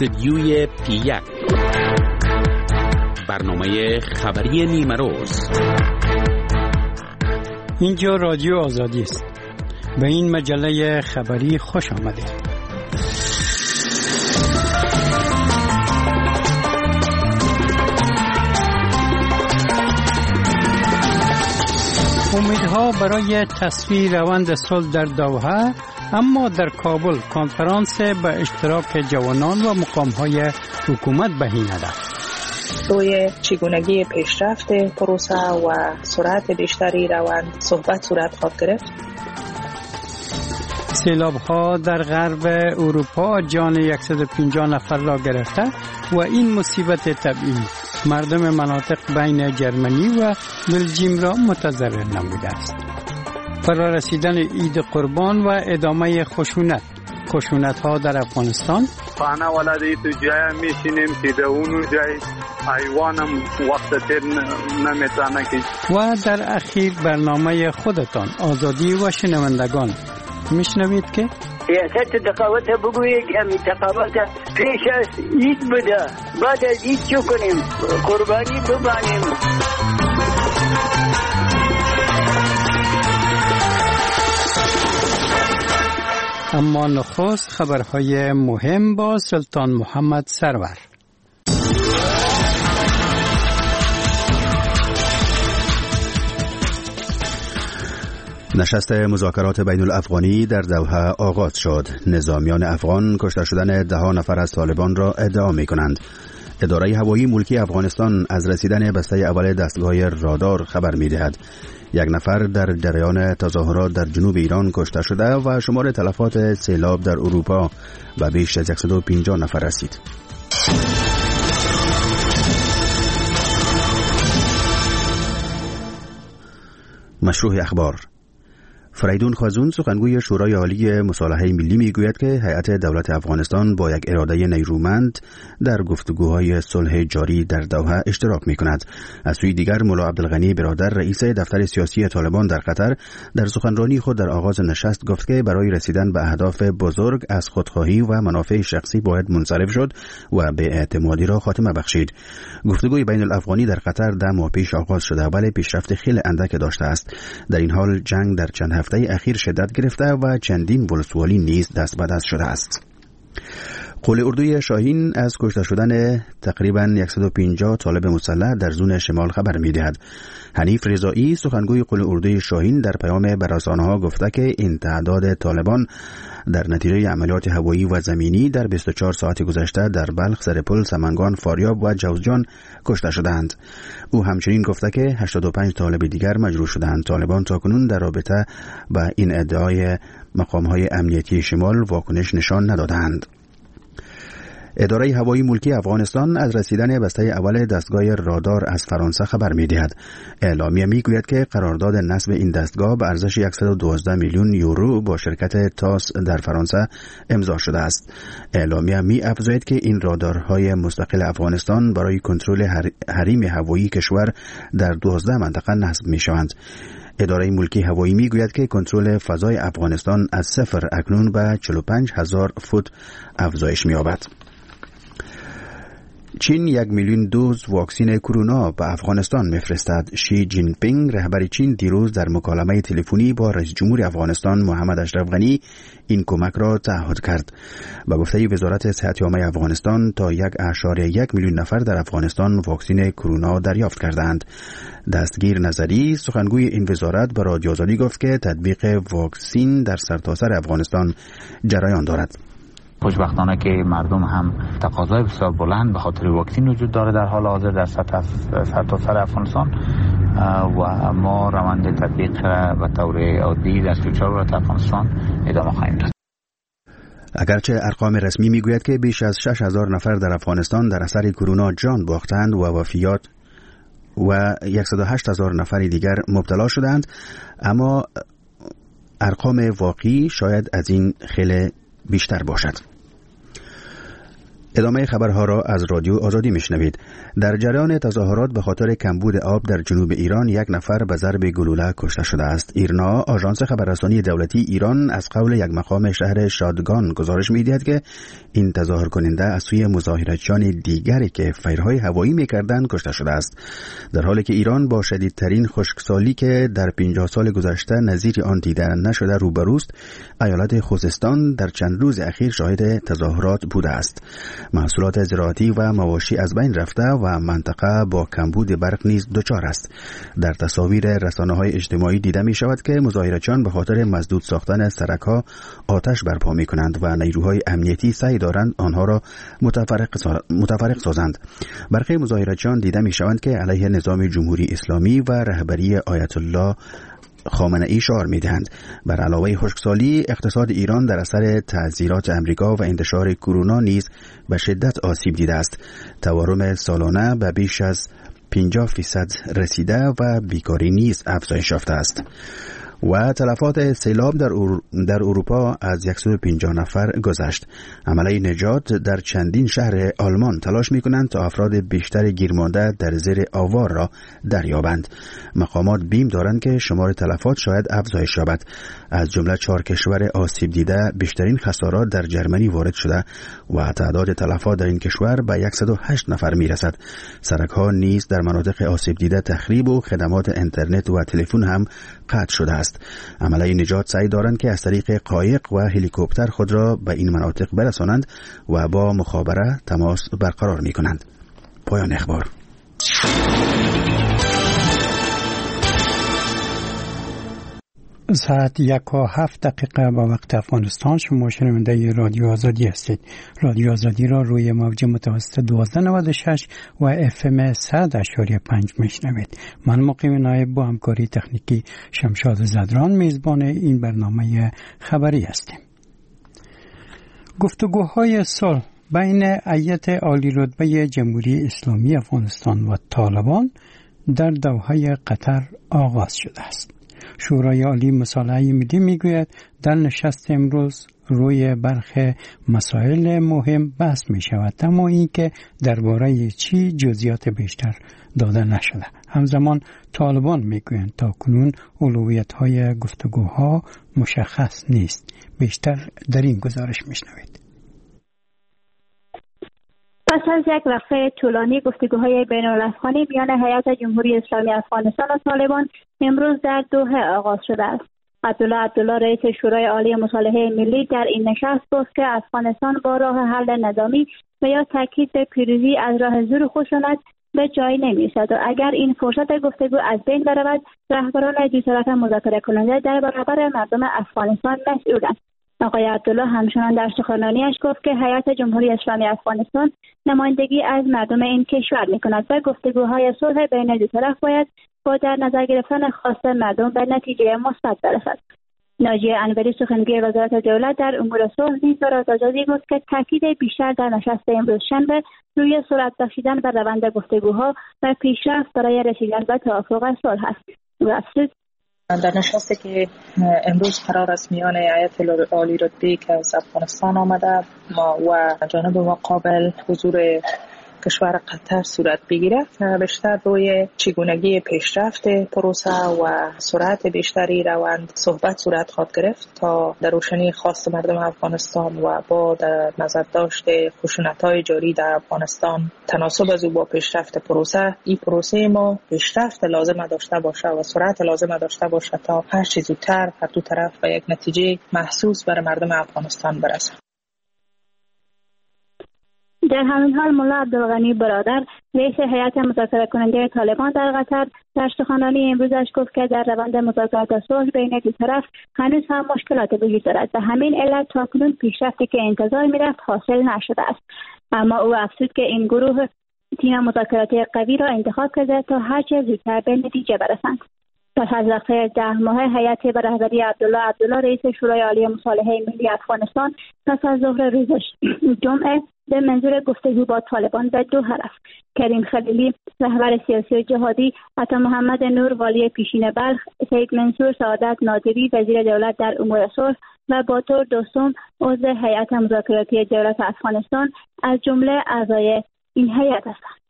استودیوی P1 برنامه خبری نیمه روز. اینجا رادیو آزادی است. به این مجله خبری خوش آمدید. امیدها برای تصفیه روند صلح در دوحه، اما در کابل کنفرانس به اشتراک جوانان و مقام‌های حکومت بهینه است. روی چگونگی پیشرفت پروسه و سرعت بیشتری روند صحبت صورت خواهد گرفت. سیلاب‌ها در غرب اروپا جان 150 نفر را گرفته و این مصیبت طبیعی مردم مناطق بین جرمنی و بلژیم را متضرر نموده است. فرارسیدن عید قربان و ادامه خشونت‌ها در افغانستان. خانه ولادی تو جای میشینیم که در اون جای حیوانم وقت تیر نمیتونه که. و در اخیر برنامه خودتان آزادی و شنوندگان. میشنوید که سیاست تقاوت بگویید همین تقاوت پیش از عید بده، بعد از عید چو کنیم؟ قربانی ببانیم. اما نخست خبرهای مهم با سلطان محمد سرور. نشست مذاکرات بین الافغانی در دوحه آغاز شد. نظامیان افغان کشته شدن 10 نفر از طالبان را ادعا می کنند. اداره هوایی ملکی افغانستان از رسیدن بسته اول دستگاه رادار خبر می دهد. 1 نفر در جریان تظاهرات در جنوب ایران کشته شده و شمار تلفات سیلاب در اروپا به بیش از 150 نفر رسید. مشروع اخبار. فریدون خازون سخنگوی شورای عالی مصالحه ملی میگوید که هیئت دولت افغانستان با یک اراده نیرومند در گفتگوهای صلح جاری در دوحه اشتراک میکند. از سوی دیگر ملا عبدالغنی برادر رئیس دفتر سیاسی طالبان در قطر در سخنرانی خود در آغاز نشست گفت که برای رسیدن به اهداف بزرگ از خودخواهی و منافع شخصی باید منصرف شد و به اعتمادی را خاتمه بخشید. گفتگوی بین الافغانی در قطر 10 ماه پیش آغاز شده ولی پیشرفت خیلی اندک داشته است. در این حال جنگ در چند هفته اخیر شدت گرفته و چندین ولسوالی نیز دست به دست شده است. قول اردوی شاهین از کشته شدن تقریباً 150 طالب مسلح در زون شمال خبر می‌دهد. حنیف رضایی سخنگوی قول اردوی شاهین در پیام به رسانه‌ها گفته که این تعداد طالبان در نتیجه عملیات هوایی و زمینی در 24 ساعت گذشته در بلخ، سرپل، سمنگان، فاریاب و جوزجان کشته شدند. او همچنین گفته که 85 طالب دیگر مجروح شدند. طالبان تاکنون در رابطه با این ادعای مقام‌های امنیتی شمال واکنش نشان ندادند. اداره هوایی ملکی افغانستان از رسیدن بسته اول دستگاه رادار از فرانسه خبر می‌دهد. اعلامیه می‌گوید که قرارداد نصب این دستگاه به ارزش 112 میلیون یورو با شرکت تاس در فرانسه امضا شده است. اعلامیه می‌افزاید که این رادارهای مستقل افغانستان برای کنترل حریم هوایی کشور در 12 منطقه نصب می‌شوند. اداره ملکی هوایی میگوید که کنترل فضای افغانستان از 0 اکنون به 45,000 فوت افزایش می‌یابد. چین 1 میلیون دوز واکسن کرونا به افغانستان میفرستد. شی جین پینگ رهبر چین دیروز در مکالمه تلفنی با رئیس جمهور افغانستان محمد اشرف غنی این کمک را تعهد کرد. به گفته وزارت صحت عامه افغانستان تا 1.1 میلیون نفر در افغانستان واکسن کرونا دریافت کردند. دستگیر نظری سخنگوی این وزارت به رادیو آزادی گفت که تطبیق واکسن در سرتاسر افغانستان جریان دارد. خوشبختانه که مردم هم تقاضای بسیار بلند به خاطر واکسن وجود داره در حال حاضر در سرتاسر افغانستان و ما روند تطبیق به طور عادی در 34 ولایت افغانستان ادامه خواهیم داد. اگرچه ارقام رسمی میگوید که بیش از 6,000 نفر در افغانستان در اثر کرونا جان باختند و وفیات و 108,000 نفر دیگر مبتلا شدند، اما ارقام واقعی شاید از این خیلی بیشتر باشد. ادامه خبرها را از رادیو آزادی میشنوید. در جریان تظاهرات به خاطر کمبود آب در جنوب ایران 1 نفر به ضرب گلوله کشته شده است. ایرنا، آژانس خبررسانی دولتی ایران، از قول یک مقام شهر شادگان گزارش می‌دهد که این تظاهر کننده از سوی مظاهراتچیان دیگری که فیرهای هوایی می‌کردند کشته شده است. در حالی که ایران با شدیدترین خشکسالی که در 50 سال گذشته نظیر آن دیده نشده روبروست، ایالت خوزستان در چند روز اخیر شاهد تظاهرات بوده است. محصولات زراعتی و مواشی از بین رفته و منطقه با کمبود برق نیز دچار است. در تصاویر رسانه‌های اجتماعی دیده می شود که مظاهرچیان به خاطر مسدود ساختن سرک‌ها آتش برپا می کنند و نیروهای امنیتی سعی دارند آنها را متفرق سازند. برخی مظاهرچیان دیده می شوند که علیه نظام جمهوری اسلامی و رهبری آیت الله خامنه ای شعار می‌دهند. بر علاوه خشکسالی، اقتصاد ایران در اثر تعزیرات امریکا و انتشار کرونا نیز به شدت آسیب دیده است. تورم سالانه به بیش از 50% رسیده و بیکاری نیز افزایش یافته است. و تلفات سیلاب در اروپا از 150 نفر گذشت. عمله نجات در چندین شهر آلمان تلاش می‌کنند تا افراد بیشتر گیرمانده در زیر آوار را دریابند. مقامات بیم دارند که شمار تلفات شاید افزایش یابد. از جمله 4 کشور آسیب دیده بیشترین خسارات در جرمنی وارد شده و تعداد تلفات در این کشور به 108 نفر می‌رسد. سرک‌ها نیز در مناطق آسیب دیده تخریب و خدمات اینترنت و تلفن هم قطع شده است. عمله نجات سعی دارند که از طریق قایق و هلیکوپتر خود را به این مناطق برسانند و با مخابره تماس برقرار می کنند. پایان اخبار. ساعت 1:07 با وقت افغانستان. شما شنونده رادیو آزادی هستید. رادیو آزادی را روی موج متوسط 1296 و FM 100.5 میشنوید. من مقیم نایب با همکاری تکنیکی شمشاد زدران میزبان این برنامه خبری هستیم. گفتگوهای صلح بین هیئت عالی رتبه جمهوری اسلامی افغانستان و طالبان در دوحه قطر آغاز شده است. شورای عالی مصالحه ملی میگوید در نشست امروز روی برخی مسائل مهم بحث می شود، اما اینکه درباره چی جزئیات بیشتر داده نشده. همزمان طالبان میگویند تا کنون اولویت های گفتگوها مشخص نیست. بیشتر در این گزارش میشنوید. پس از یک وقفه طولانی گفتگوهای بین‌الافغانی میان هیئت جمهوری اسلامی افغانستان و طالبان امروز در دوحه آغاز شده است. عبدالله رئیس شورای عالی مصالحه ملی در این نشست گفت که افغانستان با راه حل نظامی و یا تاکید به پیروزی از راه زور خشونت به جای نمی‌رسد و اگر این فرصت گفتگو از بین برود رهبران دو طرف مذاکره کننده در برابر مردم افغانستان مسئولند. آقای عبدالله همچنان در سخنرانیش گفت که هیئت جمهوری اسلامی افغانستان نمایندگی از مردم این کشور می‌کند و گفتگوهای صلح بین دو طرف باید با در نظر گرفتن خواست مردم به نتیجه مثبت برسد. ناجیه انوری سخنگوی وزارت دولت در امور صلح نیز به راز آزادی گفت که تاکید بیشتر در نشست امروز شنبه روی سرعت بخشیدن به روند گفتگوها و پیشرفت برای رسیدن به توافق صلح است. در نشستی که امروز قرار است میان هیئت عالی رتبه که از افغانستان آمده و جانب مقابل حضور کشور قطر صورت بگیره، بیشتر روی چگونگی پیشرفت پروسه و سرعت بیشتری روند صحبت صورت خواهد گرفت تا در روشنی خواست مردم افغانستان و با در نظر داشت خشونت‌های جاری در افغانستان تناسب از او با پیشرفت پروسه، این پروسه ما پیشرفت لازم داشته باشه و سرعت لازم داشته باشه تا هر چیز زودتر هر دو طرف به یک نتیجه محسوس برای مردم افغانستان برسه. در همین حال ملا عبدالغنی برادر رئیس هیئت مذاکره کننده طالبان در قطر در سخنرانی امروزش گفت که در روند مذاکرات صلح بین دو طرف هنوز هم مشکلات وجود دارد و همین علت تاکنون پیشرفتی که انتظار می‌رفت حاصل نشده است. اما او افزود که این گروه تیم مذاکراتی قوی را انتخاب کرده تا هرچه زودتر به نتیجه برسند. پس از وقفه 10 ماه هیئت به رهبری عبدالله رئیس شورای عالی مصالحه ملی افغانستان پس از ظهر روز جمعه به منظور گفتگو با طالبان به دوحه رفت. کریم خلیلی رهبر سیاسی و جهادی، عطا محمد نور والی پیشین بلخ، سید منصور سعادت نادری وزیر دولت در امور صلح و باتور دوستم عضو هیئت مذاکراتی دولت افغانستان از جمله اعضای این هیئت هستند.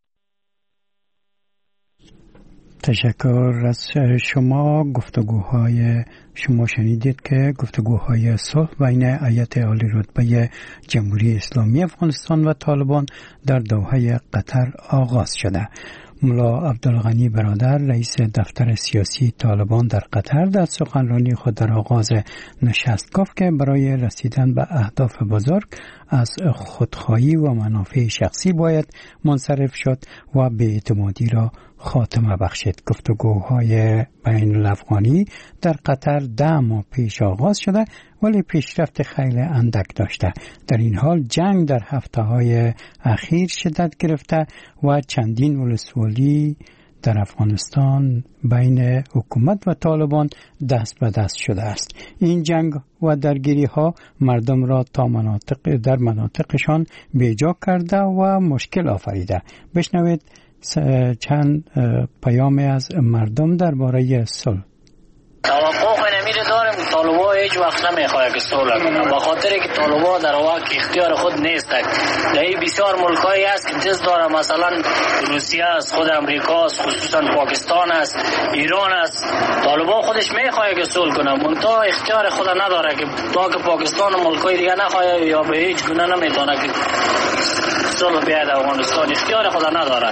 تشکر از شما. گفتگوهای شما شنیدید که گفتگوهای صلح بین هیئت عالی رتبه جمهوری اسلامی افغانستان و طالبان در دوحه قطر آغاز شده. ملا عبدالغنی برادر رئیس دفتر سیاسی طالبان در قطر در سخنرانی خود در آغاز نشست گفت که برای رسیدن به اهداف بزرگ از خودخواهی و منافع شخصی باید منصرف شد و بی‌اعتمادی را خاتمه بخشید. گفتگوهای بین الافغانی در قطر 10 ماه پیش آغاز شده ولی پیشرفت خیلی اندک داشته. در این حال جنگ در هفته‌های اخیر شدت گرفته و چندین ولسوالی در افغانستان بین حکومت و طالبان دست به دست شده است. این جنگ و درگیری ها مردم را در مناطقشان بیجا کرده و مشکل آفریده. بشنوید چند پیام از مردم درباره صلح. توقع نمیره دارم طالبا هیچ وقت نمیخواد که صلح کنه، به خاطر که طالبا در واقع اختیار خود نیست. در بسیار ملکایی است که دست داره، مثلا روسیه است، خود امریکا است، خصوصا پاکستان است، ایران است. طالبا خودش میخواد که صلح کنه، منتها اختیار خود نداره که تا که پاکستان و ملکای دیگه نخواد یا به هیچ گونه نمیتونه که صلح بیاد افغانستان، اختیار خود نداره.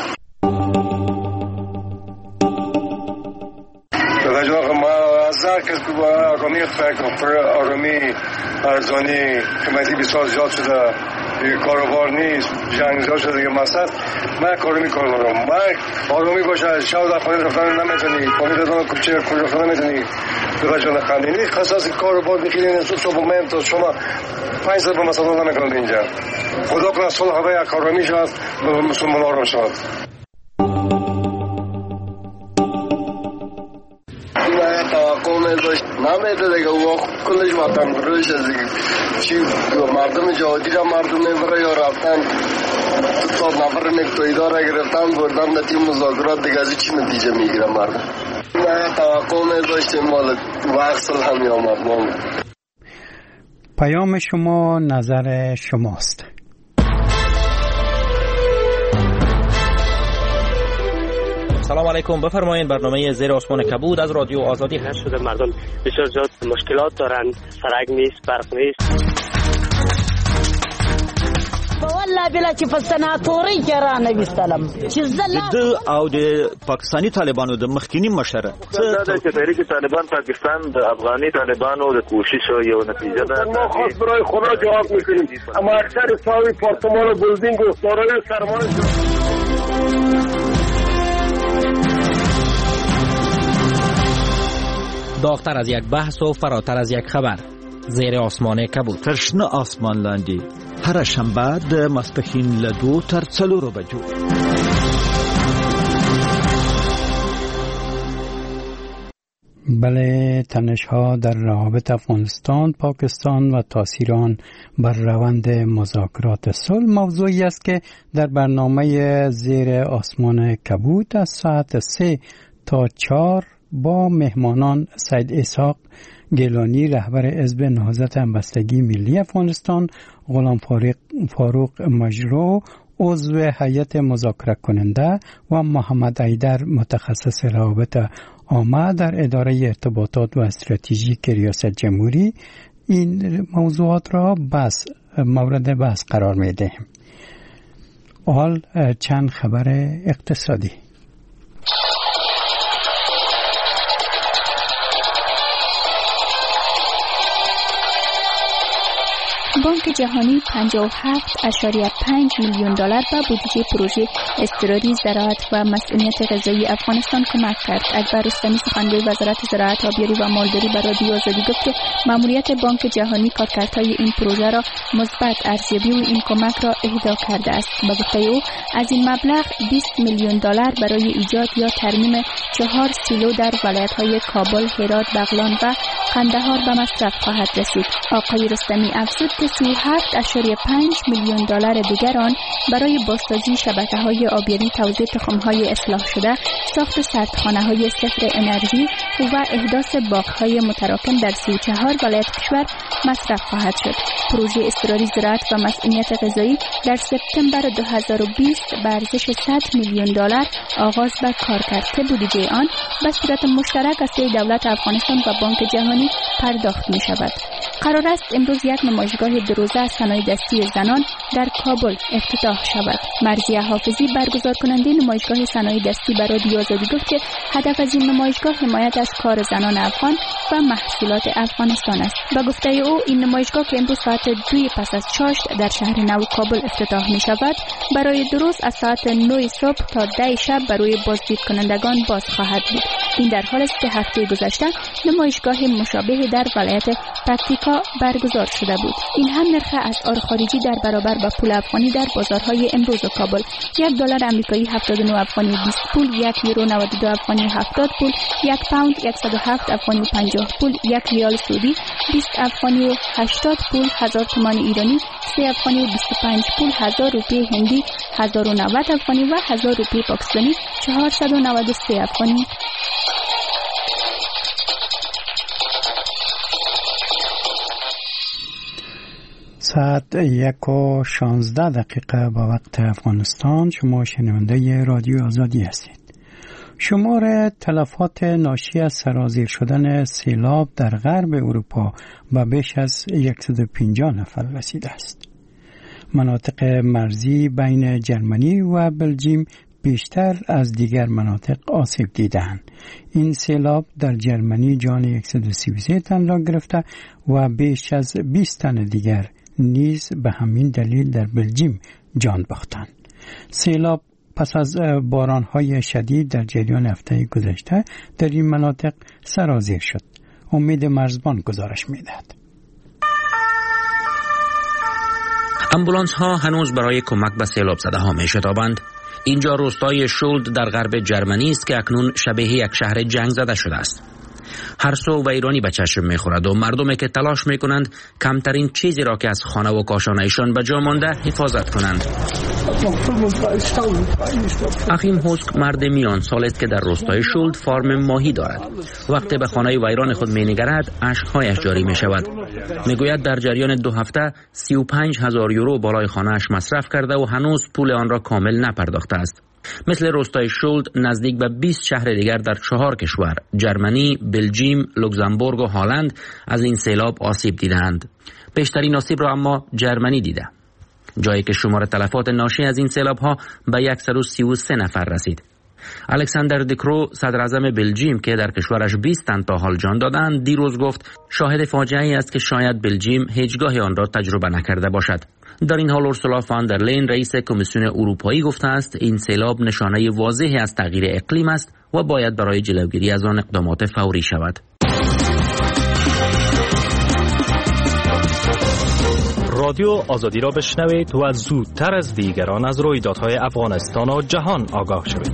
که آرامی فکر آرامی ارزانی قیمتی بسیار زیاد شده، کاروبار نیست، جنگ زیاد شده. مقصد من کار میکنم، من آرامی باشه، شب در خانه رفتن نمیتونی، خانه رفتن کوچه رفتن نمیتونی، بچه‌ها خاندینی خاص کاروبار میخینین صبح من تا شما 5 ساعت مثلا نمیکنم اینجا. خدا کنه صلح و آرامی شود، مسلمان آرام شود. نمیده دیگه و کلش وطن بروش از دیگه چی مردم جهادی را مردم نبره یا رفتن تا نفر نکتوی داره گرفتن بردن نتیم مذاکرات دیگه از چی نتیجه میگیره مردم. نه توقع نداشتیم مال وقت هم یا مردم. پیام شما، نظر شماست. سلام علیکم، بفرمایید. برنامه زیر آسمان کبود از رادیو آزادی هست. شده مردم بسیار زیاد مشکلات دارن، سرک نیست، برق نیست. والله بلا چې فسناتوري کرا نبی سلام چې د او د پاکستانی طالبانو د مخکینی مشره چې تحریک طالبان پاکستان د افغاني طالبانو د کوشش یو نتیجه ده. ما خاص برای خدا جواب میکنیم، اما اکثر ساوی پارتمان و بلدینگ و دارای سرمایه داغتر از یک بحث و فراتر از یک خبر. زیر آسمان کبود. ترشنه آسمان لاندی. هر شنبه د ماسپښین له 2 تر 4 بجو. بله، تنش‌ها در روابط افغانستان، پاکستان و تاثیر آن بر روند مذاکرات صلح موضوعی است که در برنامه زیر آسمان کبود از ساعت 3 تا 4 با مهمانان سید اسحاق گیلانی رهبر حزب نهضت همبستگی ملی افغانستان، غلام فاروق مجرو عضو هیئت مذاکره کننده و محمد ایدر متخصص روابط عامه در اداره ارتباطات و استراتژیک ریاست جمهوری این موضوعات را مورد بحث قرار می‌دهیم. حال چند خبر اقتصادی. بانک جهانی 57.5 میلیون دلار به بودجه پروژه استراری زراعت و مسئولیت غذایی افغانستان کمک کرد. اکبر رستمی سخنگوی وزارت زراعت، آبیاری و مالداری به رادیو آزادی گفت که ماموریت بانک جهانی کارکردهای این پروژه را مثبت ارزیابی و این کمک را اهدا کرده است. به گفته او از این مبلغ 20 میلیون دلار برای ایجاد یا ترمیم 4 سیلو در ولایت‌های کابل، هرات، بغلان و قندهار به مصرف خواهد رسید. آقای رستمی افزود که 37.5 میلیون دلار دیگر آن برای بازسازی شبکه‌های آبیاری، توزیع تخم‌های اصلاح شده، ساخت سردخانه‌های صفر انرژی و احداث باغ‌های متراکم در 34 ولایت کشور مصرف خواهد شد. پروژه اضطراری زراعت و مسئولیت غذایی در سپتامبر 2020 به ارزش 100 میلیون دلار آغاز به کار کرد که بودجه آن به صورت مشترک از سوی دولت افغانستان و بانک جهانی پرداخت می شود. قرار است امروز یک نمایشگاه دو روزه از صنایع دستی زنان در کابل افتتاح شود. مرضیه حافظی برگزار کننده نمایشگاه صنایع دستی به رادیو آزادی گفت که هدف از این نمایشگاه حمایت از کار زنان افغان و محصولات افغانستان است. به گفته او این نمایشگاه که امروز ساعت 2 پس از چاشت در شهر نو کابل افتتاح می شود برای 2 روز از ساعت 9 صبح تا 10 شب برای بازدید کنندگان باز خواهد بود. این در حال است که هفته گذشته نمایشگاه مشابه در ولایت پکتیکا برگزار شده بود. این هم نرخ اسعار خارجی در برابر با پول افغانی در بازارهای امروز کابل: $1 آمریکایی 79 افغانی 20 پول، €1 92 افغانی 70 پول، £1 107 افغانی 50 پول، $1 سعودی 20 افغانی و 80 پول، 1000 تومان ایرانی 3 افغانی و 25 پول، 1000 روپیه هندی 1090 افغانی و 1000 روپیه پاکستانی 493 افغانی. ساعت 1:16 با وقت افغانستان. شما شنونده رادیو آزادی هستید. شمار تلفات ناشی از سرازیر شدن سیلاب در غرب اروپا به بیش از 150 نفر رسیده است. مناطق مرزی بین جرمنی و بلژیم بیشتر از دیگر مناطق آسیب دیدند. این سیلاب در جرمنی جان 133 تن را گرفته و بیش از 20 تن دیگر نیز به همین دلیل در بلژیم جان باختند. سیلاب پس از باران‌های شدید در جریان هفته گذشته در این مناطق سرازیر شد. امید مرزبان گزارش می‌دهد. امبولانس ها هنوز برای کمک به سیلاب زده ها می شتابند. اینجا روستای شولد در غرب جرمنی است که اکنون شبیه یک شهر جنگ زده شده است. هر سو ویرانی به چشم می خورد و مردمی که تلاش می کنند کمترین چیزی را که از خانه و کاشانه‌شان به جا مانده حفاظت کنند. اخیم هوسک مرد میان سال است که در روستای شولد فارم ماهی دارد. وقتی به خانه ویران خود می نگرد اشک‌هایش جاری می شود. می گوید در جریان 2 هفته 35,000 یورو بالای خانه‌اش مصرف کرده و هنوز پول آن را کامل نپرداخته است. مثل روستای شولد نزدیک به 20 شهر دیگر در 4 کشور جرمنی، بلژیم، لوکزامبورگ و هلند از این سیلاب آسیب دیدند. بیشترین آسیب را اما جرمنی دیده، جایی که شمار تلفات ناشی از این سیلاب ها به 133 نفر رسید. الکساندر دکرو صدر اعظم بلژیم که در کشورش 20 تن تا حال جان دادند دیروز گفت شاهد فاجعه‌ای است که شاید بلژیم هیچگاه آن را تجربه نکرده باشد. در این حال اورسولا فان در لین رئیس کمیسیون اروپایی گفته است این سیلاب نشانه واضحی از تغییر اقلیم است و باید برای جلوگیری از آن اقدامات فوری شود. رادیو آزادی را بشنوید و زودتر از دیگران از رویدادهای افغانستان و جهان آگاه شوید.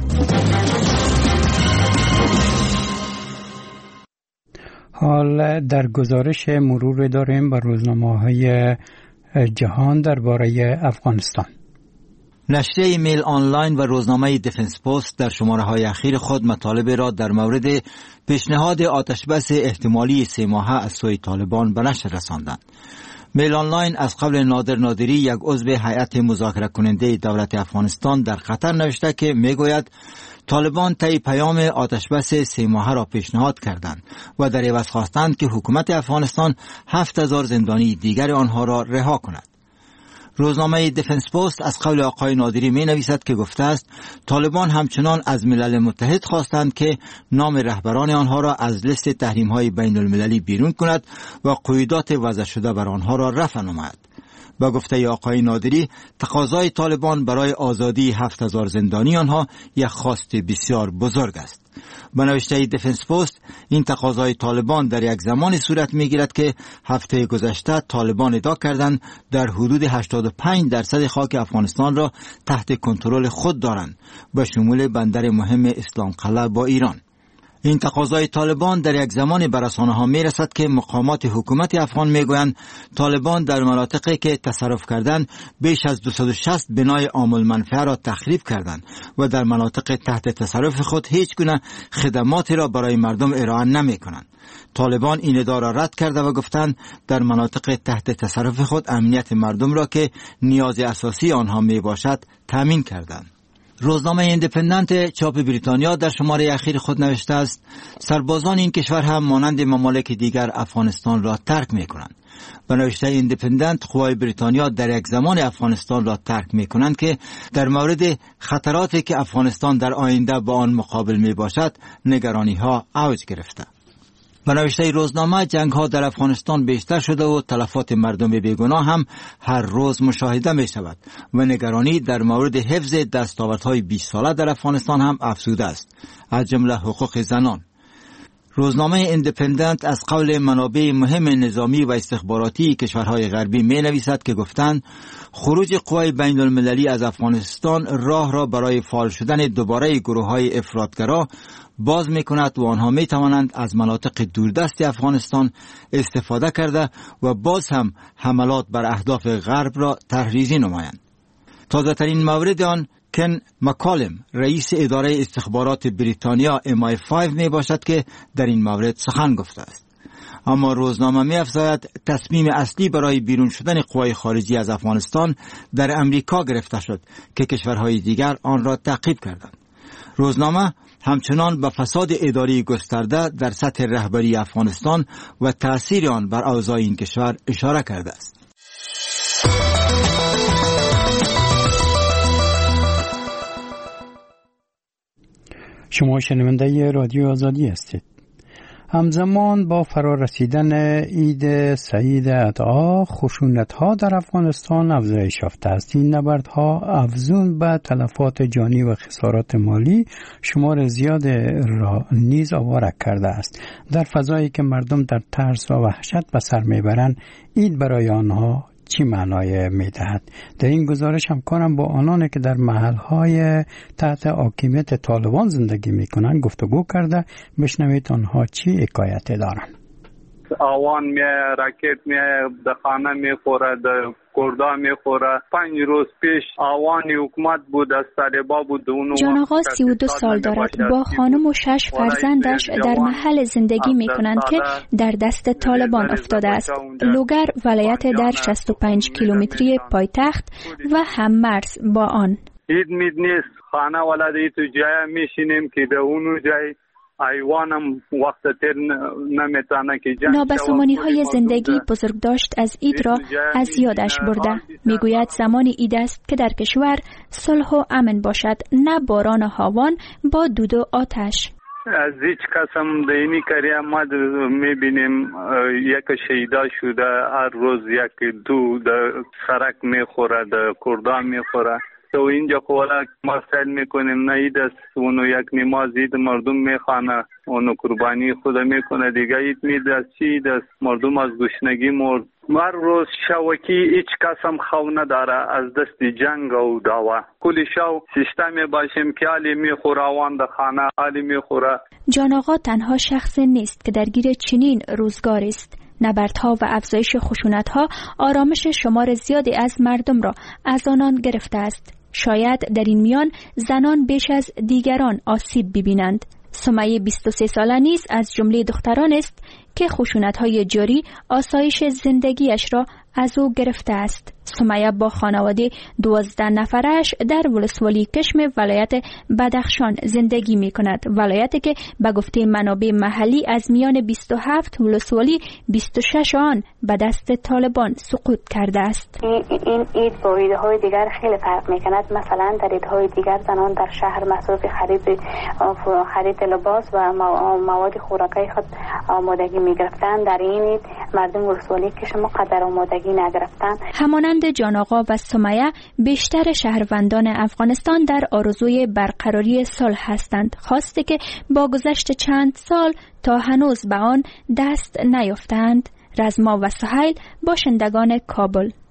حال در گزارش مرور داریم بر روزنامه‌های جهان درباره افغانستان. نشریه ایمیل آنلاین و روزنامه دیفنس پست در شماره‌های اخیر خود مطالب را در مورد پیشنهاد آتشبس احتمالی 3 ماهه از سوی طالبان به نشر رساندند. میل آنلاین از قبل نادر نادری یک عضو هیئت مذاکره کننده دولت افغانستان در قطر نوشته که میگوید طالبان طی پیام آتشبس 3 ماهه را پیشنهاد کردند و در عوض خواستند که حکومت افغانستان 7000 زندانی دیگر آنها را رها کند. روزنامه دیفنس پست از قول آقای نادری می نویسد که گفته است طالبان همچنان از ملل متحد خواستند که نام رهبران آنها را از لیست تحریم های بین المللی بیرون کند و قیودات وضع شده بر آنها را رفع نماید. با گفته آقای نادری تقاضای طالبان برای آزادی 7000 زندانی آنها یک خواست بسیار بزرگ است. به نوشته دیفنس پست این تقاضای طالبان در یک زمانی صورت میگیرد که هفته گذشته طالبان ادعا کردند در حدود 85% خاک افغانستان را تحت کنترل خود دارند به شمول بندر مهم اسلام قلعه با ایران. این تقاضای طالبان در یک زمان به رسانه‌ها می‌رسد که مقامات حکومت افغان میگویند طالبان در مناطقی که تصرف کردند بیش از 260 بنای عام المنفعه را تخریب کردند و در مناطق تحت تصرف خود هیچ گونه خدماتی را برای مردم ارائه نمی‌کنند. طالبان این ادعا را رد کرده و گفتند در مناطق تحت تصرف خود امنیت مردم را که نیاز اساسی آنها میباشد تامین کردند. روزنامه ایندیپندنت چاپ بریتانیا در شماره اخیر خود نوشته است سربازان این کشور هم مانند ممالک دیگر افغانستان را ترک میکنند. به نوشته ایندیپندنت قوای بریتانیا در یک زمان افغانستان را ترک میکنند که در مورد خطراتی که افغانستان در آینده با آن مقابل میباشد نگرانی ها اوج گرفته. به نوشته روزنامه جنگ ها در افغانستان بیشتر شده و تلفات مردم بیگناه هم هر روز مشاهده می شود و نگرانی در مورد حفظ دستاوردهای 20 ساله در افغانستان هم افزوده است، از جمله حقوق زنان. روزنامه ایندیپندنت از قول منابع مهم نظامی و استخباراتی کشورهای غربی می نویسد که گفتند خروج قوای بین المللی از افغانستان راه را برای فعال شدن دوباره گروه‌های افراطگرا باز می کند و آنها می توانند از مناطق دوردست افغانستان استفاده کرده و باز هم حملات بر اهداف غرب را تحریزی نمایند. تازه ترین مورد آن کن مکالم رئیس اداره استخبارات بریتانیا MI5 می باشد که در این مورد سخن گفته است. اما روزنامه می افزاید تصمیم اصلی برای بیرون شدن قوای خارجی از افغانستان در امریکا گرفته شد که کشورهای دیگر آن را تعقیب کردند. روزنامه همچنان به فساد اداری گسترده در سطح رهبری افغانستان و تأثیر آن بر اوضاع این کشور اشاره کرده است. شما شنونده رادیو آزادی هستید. همزمان با فرارسیدن عید سعید اضحی خشونت‌ها در افغانستان افزایش یافته است. این نبردها افزون به تلفات جانی و خسارات مالی شمار زیاد را نیز آواره کرده است. در فضایی که مردم در ترس و وحشت به سر میبرند، عید برای آنها چی معنای میدهد؟ در این گزارش همکارم با آنانی که در محلهای تحت حاکمیت طالبان زندگی میکنند گفتگو کرده. بشنوید آنها چی حکایت دارند. آوان راکت در خانه میخوره، در کردا میخوره. 5 روز پیش آوانی حکومت بود، از طالبا بود. جان آقا 32 سال دارد. با خانم و 6 فرزندش در محل زندگی میکنند که در دست طالبان افتاده است. لوگر ولایت در 65 کیلومتری پایتخت و هم مرز با آن. عید مید نیست، خانه ولده تو جای میشینیم که در اونو جای ایوانم وقت تر نمیتانه که جنگ نابسامانی های زندگی بزرگداشت از عید را از یادش برده. میگوید زمان عید است که در کشور صلح و امن باشد، نه باران و هاوان با دود و آتش. از هیچ قسم دینی کریم ما میبینیم یک شهیدا شده، هر روز یک دو در سرک میخوره، در کردا میخوره. تو اینجا خولا مسئله میکنیم، نه عید است، اونو یک نماز عید مردم میخوانه، اونو قربانی خدا میکنه دیگه. عید مید است، چی عید است؟ مردم از گشنگی مرد. هر روز شوکی هیچ کسم خو نداره از دست جنگ و دعوا. کلی شو سیستمی باشیم که علی میخوره، آوان در خانه علی میخوره. جان آقا تنها شخص نیست که درگیر چنین روزگار است. نبردها و افزایش خشونت‌ها آرامش شمار زیادی از مردم را از آنان گرفته است. شاید در این میان زنان بیش از دیگران آسیب ببینند. سمیه 23 ساله نیز از جمله دختران است که خشونت‌های جاری آسایش زندگیش را از او گرفته است. سمیه با خانواده 12 نفرش در ولسوالی کشم ولایت بدخشان زندگی می کند. ولایتی که به گفته منابع محلی از میان 27 ولسوالی 26 آن به دست طالبان سقوط کرده است. این عید با عیدهای دیگر خیلی فرق می کند. مثلا در عیدهای دیگر زنان در شهر مصروف خرید لباس و مواد خوراکی خود آمادگی می گرفتند. در این عید مردم ولسوالی کشم قدر آمادگی نگرفتند. همانند جان آقا و سمیه بیشتر شهروندان افغانستان در آرزوی برقراری صلح هستند، خواسته که با گذشت چند سال تا هنوز به آن دست نیافتند. رزما و سهیل باشندگان کابل.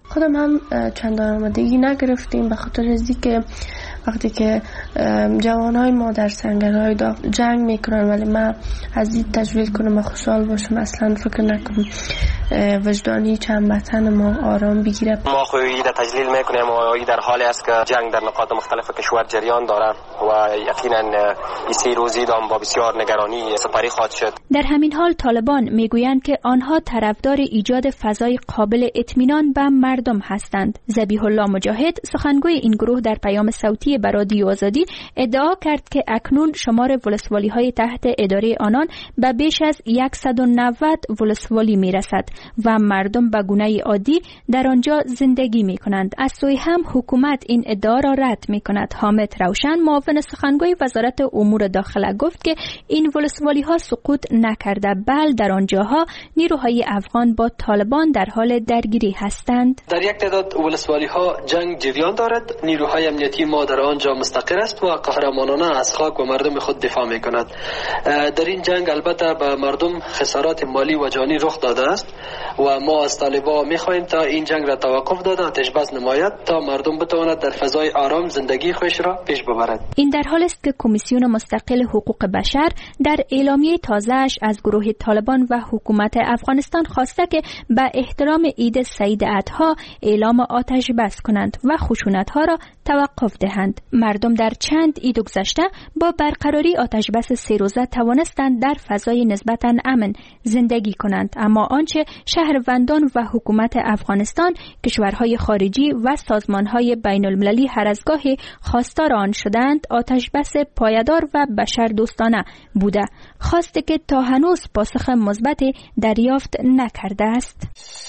خودم هم چندان آمادگی نگرفتیم به خاطر از اینکه وقتی که جوانای ما در سنگرهای جنگ میکنن ولی من از این تجویل کنم و خوشحال باشم اصلا فکر نکنم وجدانی چند وطن ما آرام بگیره. ما خویی در تجلیل میکنیم و این در حالی است که جنگ در نقاط مختلف کشور جریان داره و یقینا این 3 روزی دام با بسیار نگرانی سپری خواهد شد. در همین حال طالبان میگویند که آنها طرفدار ایجاد فضای قابل اطمینان به مردم هستند. ذبیح الله مجاهد سخنگوی این گروه در پیام صوتی به رادیو آزادی ادعا کرد که اکنون شمار ولسوالی‌های تحت اداره آنان به بیش از 190 ولسوالی میرسد و مردم به گونه عادی در آنجا زندگی می کنند. از سوی هم حکومت این ادعا را رد می کند. حامد روشن معاون سخنگوی وزارت امور داخله گفت که این ولسوالی ها سقوط نکرده بل در آنجاها نیروهای افغان با طالبان در حال درگیری هستند. در یک تعداد ولسوالی ها جنگ جریان دارد. نیروهای امنیتی ما در آنجا مستقر است و قهرمانانه از خاک و مردم خود دفاع می کند. در این جنگ البته به مردم خسارات مالی و جانی رخ داده است و ما از طالبان می‌خواهیم تا این جنگ را توقف داده آتش بس نماید تا مردم بتواند در فضای آرام زندگی خودش را پیش ببرد. این در حال است که کمیسیون مستقل حقوق بشر در اعلامیه تازه‌اش از گروه طالبان و حکومت افغانستان خواسته که به احترام عید سعید اضحی اعلام آتش بس کنند و خشونت‌ها را توقف دهند. مردم در چند عید گذشته با برقراری آتش بس 3 روزه توانستند در فضای نسبتاً امن زندگی کنند، اما آنچه شهروندان و حکومت افغانستان، کشورهای خارجی و سازمانهای بین المللی هر از گاهی خواستار آن شدند آتش بس پایدار و بشر دوستانه بوده، خواسته که تا هنوز پاسخ مثبت دریافت نکرده است.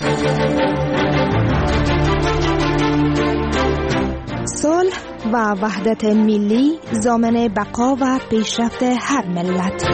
صلح و وحدت ملی ضامن بقا و پیشرفت هر ملت.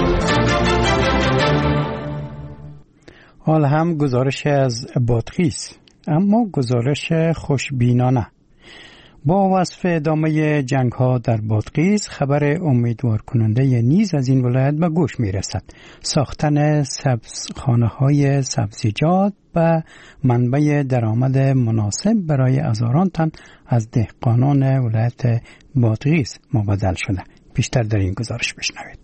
حال هم گزارش از بادغیس، اما گزارش خوشبینانه. با وصف ادامه جنگ ها در بادغیس خبر امیدوار کننده نیز از این ولایت به گوش می رسد. ساختن سبزخانه های سبزیجات و منبع درآمد مناسب برای هزاران تن از دهقانان ولایت بادغیس مبادل شده. بیشتر در این گزارش بشنوید.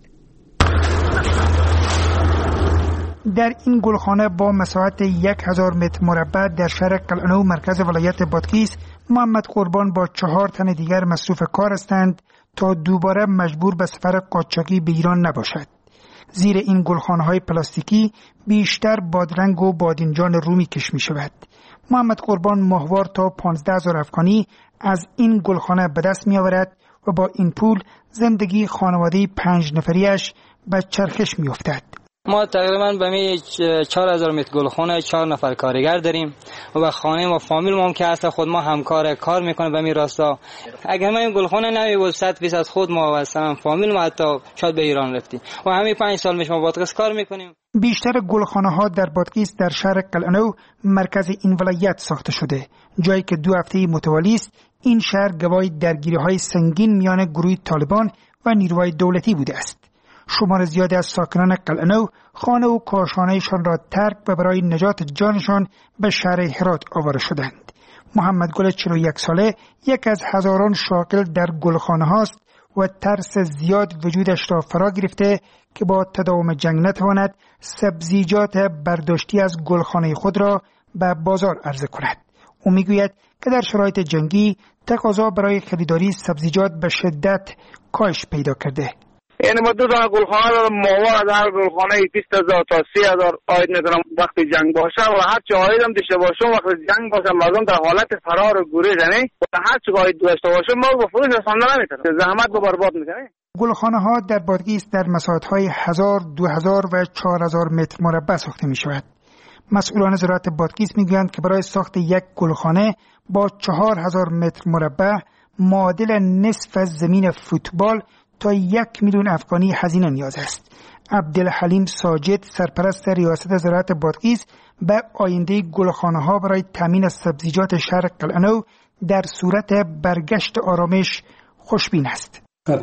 در این گلخانه با مساحت 1000 متر مربع در شهر قلعه‌نو مرکز ولایت بادغیس محمد قربان با 4 تن دیگر مصروف کار هستند تا دوباره مجبور به سفر قاچاقی به ایران نباشد. زیر این گلخانه‌های پلاستیکی بیشتر بادرنگ و بادنجان رومی کش می شود. محمد قربان ماهوار تا 15,000 افغانی از این گلخانه به دست می آورد و با این پول زندگی خانواده 5 نفریش به چرخش می افتد. ما تقریبا به می 4000 متر گلخانه 4 نفر کارگر داریم و خانه ما فامیل ما که هست خود ما همکار کار میکنه به می راستا. اگر ما این گلخانه نمی 100% از خود ما و مثلا فامیل ما حتی شاید به ایران رفتیم و همین 5 سال میش ما بادغیس کار میکنیم. بیشتر گلخانه ها در بادغیس در شهر قلعه‌نو مرکز این ولایت ساخته شده، جایی که 2 هفته متوالی است این شهر گواه درگیری های سنگین میان گروه طالبان و نیروهای دولتی بوده است. شمار زیادی از ساکنان قلعه‌نو خانه و کاشانه‌شان را ترک و برای نجات جانشان به شهر هرات آواره شدند. محمد گل 41 ساله یک از هزاران شاغل در گلخانه هاست و ترس زیاد وجودش را فرا گرفته که با تداوم جنگ نتواند سبزیجات برداشتی از گلخانه خود را به بازار عرضه کند. او میگوید که در شرایط جنگی تقاضا برای خریداری سبزیجات به شدت کاهش پیدا کرده. یعنی ما 2 تا گلخانه دارم، ماوا در گلخانه 20000 تا 30000 آید میتونم وقتی جنگ باشه و هر چی آیدم داشته باشم وقتی جنگ باشه مردم در حالت فرار و گریز، یعنی هر چی آید داشته باشم ما به فروش رسانده نمیتونم، زحمت رو برباد میکنه. گلخانه ها در بادغیس در مساحت های 1000 2000 و 4000 متر مربع ساخته می شود. مسئولان زراعت بادغیس میگویند که برای ساخت یک گلخانه با 4000 متر مربع معادل نصف از زمین فوتبال تا 1 میلیون افغانی هزینه نیاز است. عبدالحلیم ساجد سرپرست ریاست زراعت بادغیس به آینده گلخانه ها برای تامین سبزیجات شهر قلعه‌نو در صورت برگشت آرامش خوشبین است.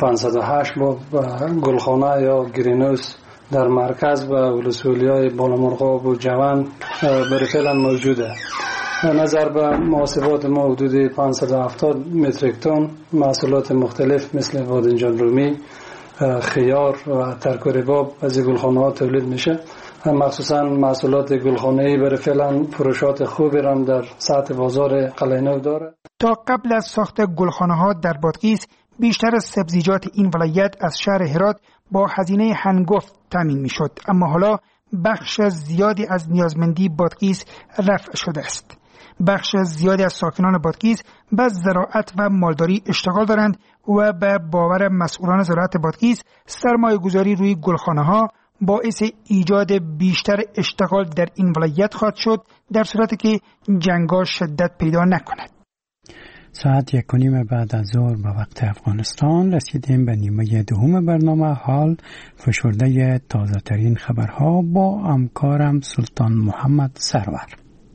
508 با گلخانه یا گرینوس در مرکز و ولسوالی‌های بالامرغاب و جوان برای فعلا موجوده. نظر به محاسبات ما حدود 570 متریک تن محصولات مختلف مثل بادنجان رومی، خیار و ترک و رباب از گلخانه‌ها تولید میشه. مخصوصا محصولات گلخانه‌ای برای فعلا فروشات خوبی را در سطح بازار قلعه‌نو داره. تا قبل از ساخت گلخانه‌ها در بادغیس بیشتر سبزیجات این ولایت از شهر هرات با هزینه هنگفت تامین میشد، اما حالا بخش زیادی از نیازمندی بادغیس رفع شده است. بخش زیادی از ساکنان بادغیس به زراعت و مالداری اشتغال دارند و به باور مسئولان زراعت بادغیس سرمایه‌گذاری روی گلخانه‌ها باعث ایجاد بیشتر اشتغال در این ولایت خواهد شد در صورتی که جنگ‌ها شدت پیدا نکند. ساعت 1:30 بعد از ظهر به وقت افغانستان رسیدیم به نیمه دوم برنامه. حال فشرده تازه ترین خبرها با همکارم سلطان محمد سرور.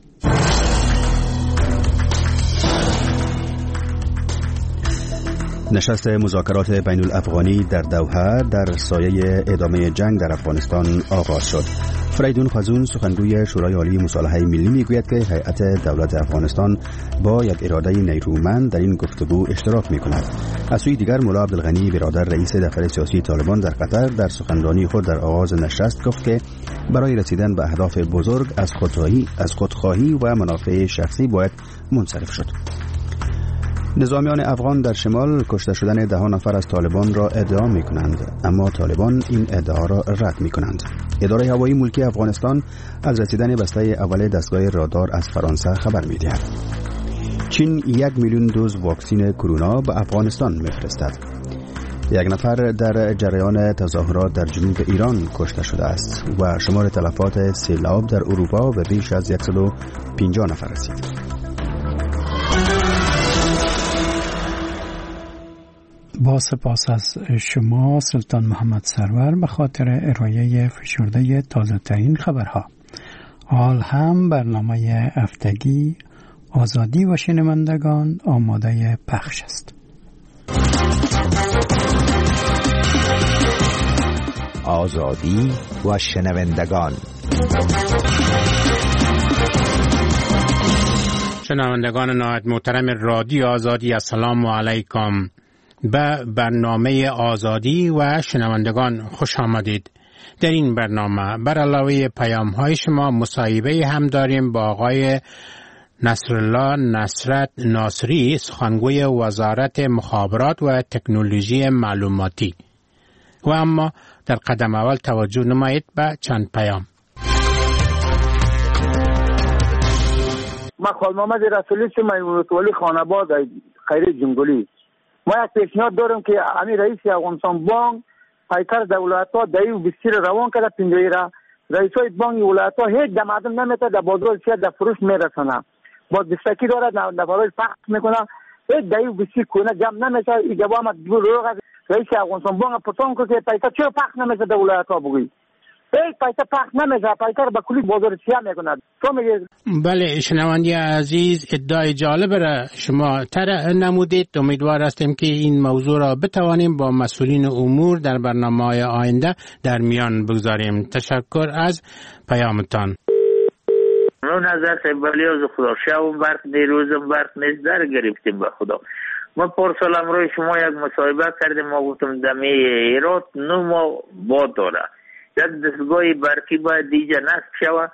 نشست مذاکرات بین الافغانی در دوحه در سایه ادامه جنگ در افغانستان آغاز شد. فریدون خزون سخنگوی شورای عالی مصالحه ملی میگوید که هیئت دولت افغانستان با یک اراده نیرومند در این گفتگو اشتراک میکند. از سوی دیگر مولا عبدالغنی برادر رئیس دفتر سیاسی طالبان در قطر در سخنرانی خود در آغاز نشست گفت که برای رسیدن به اهداف بزرگ از خودخواهی و منافع شخصی باید منصرف شد. نظامیان افغان در شمال کشته شدن 10 نفر از طالبان را ادعا می کنند، اما طالبان این ادعا را رد می کنند. اداره هوایی ملکی افغانستان از رسیدن بسته اول دستگاه رادار از فرانسه خبر می دهد. چین 1 میلیون دوز واکسن کرونا به افغانستان می فرستد. 1 نفر در جریان تظاهرات در جنوب ایران کشته شده است و شمار تلفات سیلاب در اروپا به بیش از 150 نفر رسید. با سپاس از شما سلطان محمد سرور به خاطر ارائه فشرده تازه ترین خبرها. حال هم برنامه هفتگی آزادی و شنوندگان آماده پخش است. آزادی و شنوندگان. شنوندگان نهایت محترم رادیو آزادی، السلام علیکم. به برنامه آزادی و شنوندگان خوش آمدید. در این برنامه بر علاوه پیام‌های شما مصاحبه هم داریم با آقای نصرالله نصرت ناصری، سخنگوی وزارت مخابرات و تکنولوژی معلوماتی. و اما در قدم اول توجه نمایید به چند پیام. ما خال محمد رسولی میمونت ولی خانباد خیر جنگلی. ما یک پیشنهاد دارم که امیر رئیس افغانستان بانک پیکر دولت‌ها دایو بسیار روان کرده پنجایی را رئیسای بانک ولایت‌ها هیچ در مردم نمیته در بازار سیاه در فروش میرسنه با دستکی داره در برای پخش میکنه هیچ دایو بسیار کنه جمع نمیشه. این جواب روغ رئیس افغانستان بانک پرسان که پیکر چرا پخش نمیشه در ولایت‌ها بگویی هیچ پیکر پخش نمیشه. پیکر به کلی بازار سیاه میکنه. تو میگی بله شنوندی عزیز، ادعای جالب را شما طرح نمودید. امیدوار هستیم که این موضوع را بتوانیم با مسئولین امور در برنامه‌های آینده در میان بگذاریم. تشکر از پیامتان. اون نظر سیبالی از خدا شب برق دیروزم برق نیست در گرفتیم به خدا. ما پرسال امروی شما یک مصاحبه کردیم، ما گفتم دمی ایراد 9 ماه باد داره، یک دستگاه برقی باید دیجا نصب شود.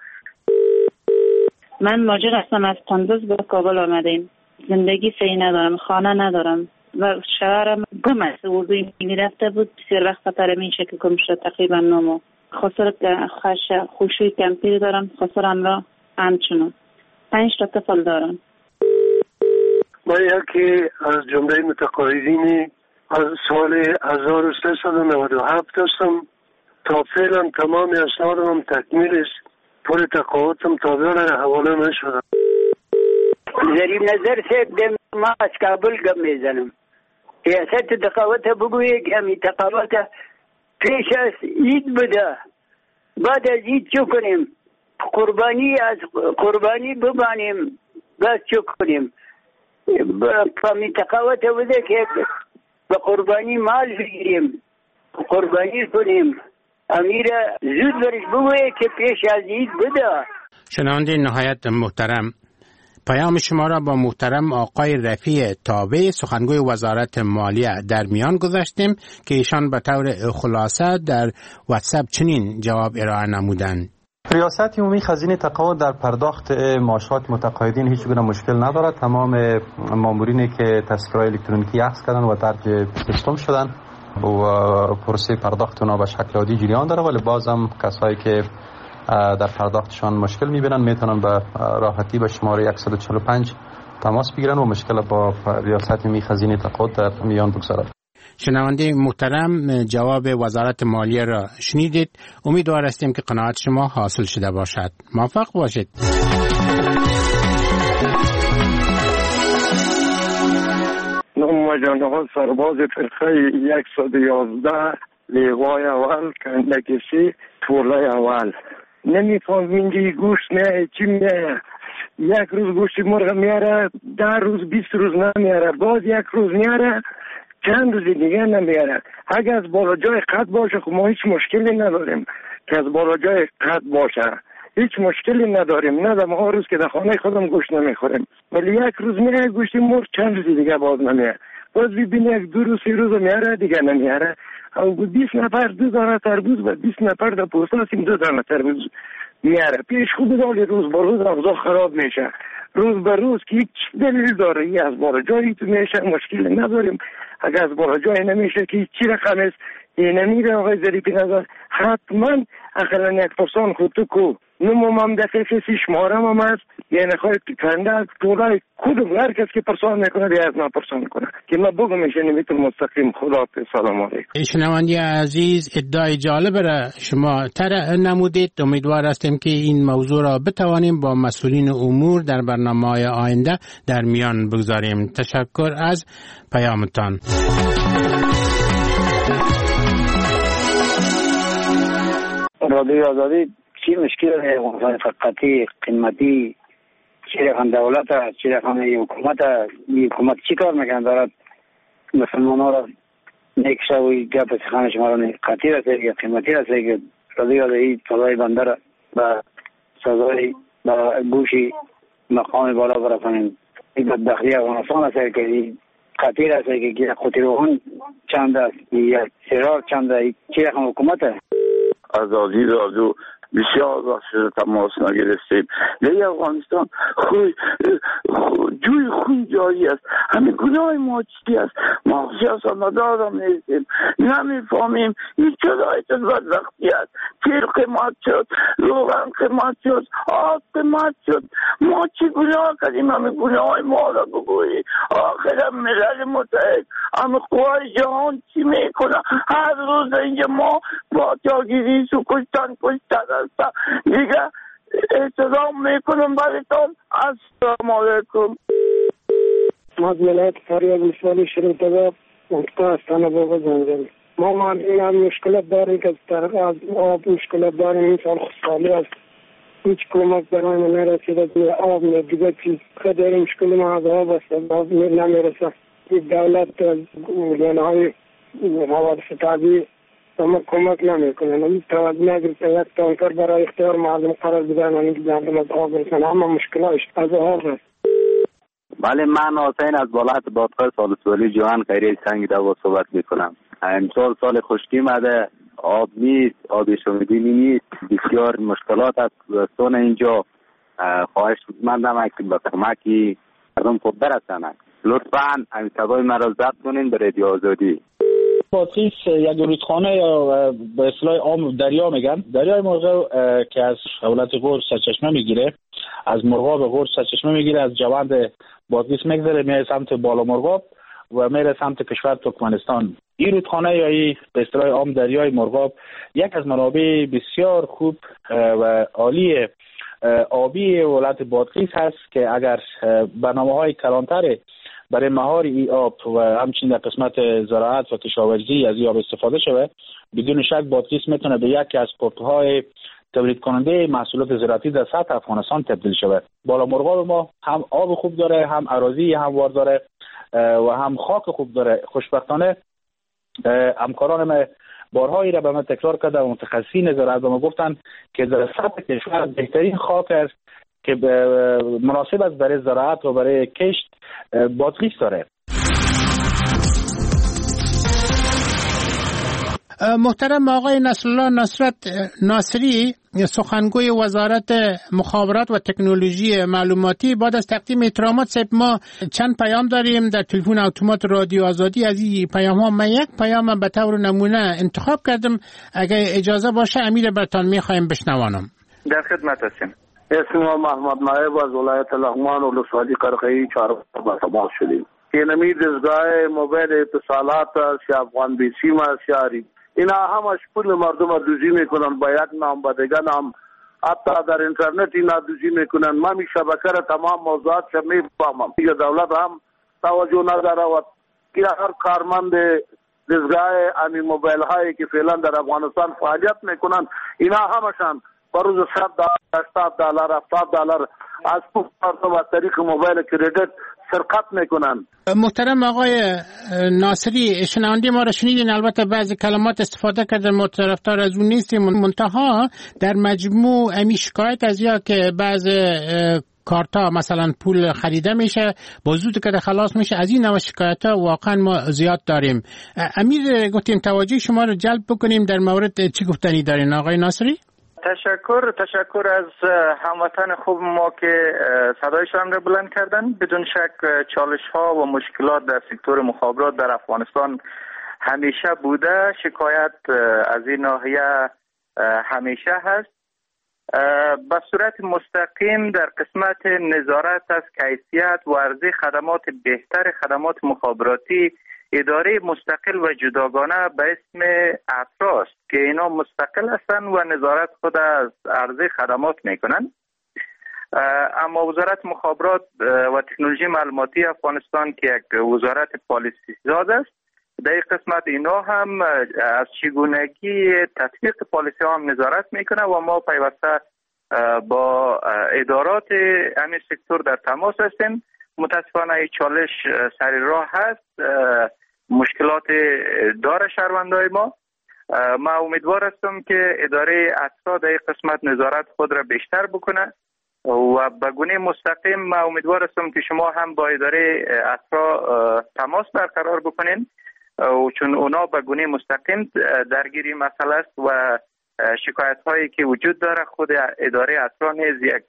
من ماجر هستم، از قندوز به کابل آمدیم. زندگی صحیح ندارم، خانه ندارم و شوهرم گم است. اردوی میرفته بود، بسیار وقت خطر این شکل گم شد، تقریبا 9 ماه. خسر خوشوی کمپیر دارم، خسرم را همچنان 5 تا طفل دارم. ما یکی از جمله متقاعدین از سال 1397 هستم. تا فعلا تمام اسنادم تکمیل است. پر تقاعدم تابعه حواله نشده. ظریف نظر صاحب ما از کابل گم میزنم. ریاست تقاعد بگویه که همی تقاعد پیش از عید بوده. بعد از عید چو کنیم؟ قربانی ببانیم. بس چو کنیم؟ همی تقاعد بوده که به قربانی مال بگیریم. قربانی کنیم. امیر زود برش بگویه که پیش از عید بوده. شنونده نهایت محترم، پیام شما را با محترم آقای رفیع تابع سخنگوی وزارت مالیه در میان گذاشتیم که ایشان به طور خلاصه در واتساپ چنین جواب ارائه نمودند. ریاست عمومی خزینه تقاعد در پرداخت معاشات متقاعدین هیچ گونه مشکل ندارد. تمام مامورینی که تذکره الکترونیکی اخذ کردن و درج سیستم شدن و پروسه پرداخت اونا به شکل عادی جریان داره، ولی بازم کسایی که در پرداختشان مشکل میبینن میتونن به راحتی به شماره 145 تماس بگیرن و مشکل با ریاست عمومی خزینه تقاعد در میان بگذارد. شنونده محترم، جواب وزارت مالیه را شنیدید. امیدوار هستیم که قناعت شما حاصل شده باشد. موفق باشید. نام جانها سرباز فرقه 111 لیوای اول کندکشی طوله اول. نمیفهم اینجا گوشت میاره چی میاره. یک روز گوشت مرغ میاره 10 روز 20 روز نمیاره، باز یک روز میاره چند روز دیگه نمیاره. اگر از بالا جای قد باشه خب ما هیچ مشکلی نداریم که از بالا جای قد باشه، هیچ مشکلی نداریم. نه ما روز که در خانه خودم گوشت نمیخوریم، ولی یک روز میاره گوشت مرغ چند روز دیگه باز نمیاره، باز ببینی یک 2 روز 3 روز میاره دیگه نمیاره. او 20 نفر 2 دانه تربوز و 20 نفر در پوستا هستیم 2 دانه تربوز میاره. پیش خوب دالی روز با روز اوضاع خراب میشه، روز به روز که هیچ دلیل داره. ای از بالا جایی تو میشه مشکلی نداریم. اگر از بالا جایی نمیشه که چی رقم است این نمیره آقای ظریفی نظر حتما اقلا 1% خود تو کو نموم هم دقیقه 6 مارم هم هست، یعنی خواهی کنده طولای کدوم هر کس که پرسان میکنه بیاز ما پرسان کنه که ما بگو میشه نمیتون مستقیم. خدا سلام علیکم. شنوندی عزیز، ادعای جالب را شما طرح نمودید. امیدوار هستیم که این موضوع را بتوانیم با مسئولین امور در برنامه‌های آینده در میان بگذاریم. تشکر از پیامتان. رادیو آزادی چی مشکل ہے؟ فقطی قیمتی چی رقم دولت است، چی رقم حکومت است. حکومت چی کار میکنه دارد مسلمان ها را نیکشه و گپ سخن شما را قطعی رسه که قیمتی رسه که رادیو آزادی سزای بنده را به سزای به گوشی مقام بالا برسانیم. این بدبختی افغانستان است که قطعی رسه که یک قوطی روغن چند است، یک سیرار چند است. چی رقم حکومت است؟ آزادی رادیو بسیار وقت شده تماس نگرفتیم. در افغانستان جوی خون جاری است. همین گناه ما چی است؟ ما سیاست مدار هم نیستیم، نمیفهمیم این چرا بدبختی است. تیل قیمت شد، روغن قیمت شد، آب قیمت شد. ما چی گناه کردیم؟ همین گناه ما را بگویی. آخر ملل متحد همین قوای جهان چی میکنه؟ هر روز اینجا ما با جاگیری سو کشتن هستم دیگه احترام میکنم برایتان. السلام علیکم. ما از ولایت فاریاب ولسوالی شریفت‌آباد منطقه استان بابا زنجان. ما این مشکلات داریم که از آب مشکلات داریم. این سال خسالی است، هیچ کمک برای ما نرسیده. آب دیگه چیز خیلی مشکل ما از آب است، آب نمیرسه. دولت یعنی های حوادث طبیعی ما کمک نمیکنه. توجه نگرفته یک تانکر برای اختیار مردم قرار بدن و اینکه مردم از آب برسن. همه مشکلاتش از آب است. بله، من حسین از ولایت بادغیس ولسوالی جوان خیری سنگ دوا صحبت میکنم. امسال سال خشکی مده، آب نیست، آب شومیدنی نیست، بسیار مشکلات است دوستان اینجا. خواهش مندم که به کمکی مردم خود برسند. لطفاً این صدای مرا ضبط کنین به رادیو آزادی. بادغیس یک رودخانه یا به اصطلاح عام دریا میگن، دریای مرغاب که از ولایت غور سرچشمه میگیره، از مرغاب غور سرچشمه میگیره، از جوند بادغیس میگذره میره سمت بالا مرغاب و میره سمت کشور ترکمنستان. این رودخانه یا این به اصطلاح عام دریای مرغاب یک از منابع بسیار خوب و عالی آبی ولایت بادغیس هست که اگر برنامه‌های کلانتر برای مهار ای آب و همچنین در قسمت زراعت و کشاورزی از این آب استفاده شود، بدون شک بادغیس میتونه به یکی از پورت‌های تولید کننده محصولات زراعتی در سطح افغانستان تبدیل شود. بالا مرغاب ما هم آب خوب داره، هم اراضی هموار داره و هم خاک خوب داره. خوشبختانه همکاران ما بارهایی را به من تکرار کرده و متخصصین زراعت به ما گفتن که در سطح کشور بهترین خاک است که مناسب است برای زراعت و برای کشت بادغیس داره. محترم آقای نصرالله نصرت ناصری، سخنگوی وزارت مخابرات و تکنولوژی معلوماتی، بعد از تقدیم احترامات صاحب ما چند پیام داریم در تلفن اتومات رادیو آزادی. از این پیام ها من یک پیام به طور نمونه انتخاب کردم، اگر اجازه باشه امیر برتان میخوایم بشنوانم. در خدمت هستیم. اسم محمد نایب از ولایت لغمان و لسوالی قرقی چهارباغ تماس شدیم. که نمی دستگاه موبایل اتصالات یا افغان بیسیم سیاری اینا همش پول مردم دوزی میکنن، با یک نام با دیگر نام، حتی در اینترنت اینا دوزی میکنن. من می شبکه را تمام موضوعات شا میفهمم. دیگه دولت هم توجه نداره و که هر کارمند دستگاه امی موبایل هایی که فعلا در افغانستان فعالیت میکنن اینا همشان بروز $100 $80 $70 از پول مردم از طریق موبایل کردیت سرقت میکنن. محترم آقای ناصری، شنونده ما را شنیدین، البته بعضی کلمات استفاده کردن، ما طرفدار از اون نیستیم، منتها در مجموع امی شکایت از یا که بعض کارتا مثلا پول خریده میشه با زود که خلاص میشه، از این نوع شکایت ها واقعا ما زیاد داریم. امیر گفتیم توجه شما رو جلب بکنیم در مورد چی گفتنی دارین آقای ناصری؟ تشکر از هموطن خوب ما که صدایشان را بلند کردن. بدون شک چالش ها و مشکلات در سکتور مخابرات در افغانستان همیشه بوده، شکایت از این ناحیه همیشه هست. به صورت مستقیم در قسمت نظارت از کیفیت و عرضه خدمات بهتر خدمات مخابراتی اداره مستقل و جداگانه به اسم اترا است که اینا مستقل هستند و نظارت خود از عرضه خدمات میکنن. اما وزارت مخابرات و تکنولوژی معلوماتی افغانستان که یک وزارت پالیسی ساز است، در این قسمت اینا هم از چگونگی تطبیق پالیسی هم نظارت میکنه و ما پیوسته با ادارات همین سکتور در تماس هستیم. متاسفانه این چالش سر راه هست، مشکلات داره شهروندای ما. من امیدوار هستم که اداره اترا در این قسمت نظارت خود را بیشتر بکنه و به گونه مستقیم من امیدوار هستم که شما هم با اداره اترا تماس برقرار بکنین و چون اونا به گونه مستقیم درگیری مسئله است و شکایت هایی که وجود داره خود اداره اترا نیز یک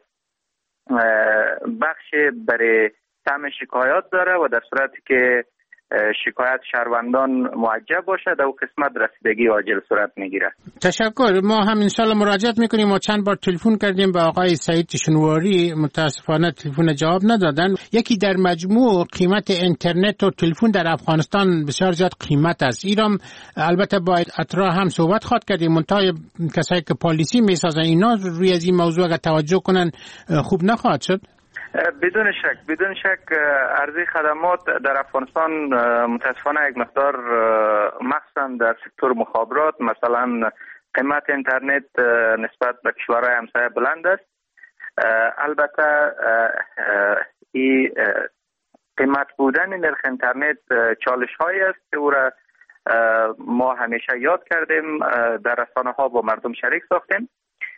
بخش برای سم شکایات داره و در صورتی که شکایت شهروندان موجه باشه در قسمت رسیدگی عاجل صورت میگیره. تشکر. ما هم انشالله مراجعت میکنیم. ما چند بار تلفن کردیم به آقای سعید شنواری، متاسفانه تلفن جواب ندادن. یکی در مجموع قیمت اینترنت و تلفن در افغانستان بسیار زیاد قیمت است. ایران البته با اترا هم صحبت خواد کردیم، منتها کسایی که پالیسی میسازن اینا روی از این موضوع اگر توجه کنن خوب نخواهد شد. بدون شک عرضه خدمات در افغانستان متاسفانه یک مقدار مخصوصا در سکتور مخابرات مثلا قیمت اینترنت نسبت به کشورهای همسایه بلند است. البته این قیمت بودن نرخ اینترنت چالش هایی است که او را ما همیشه یاد کردیم، در رسانه ها با مردم شریک ساختیم.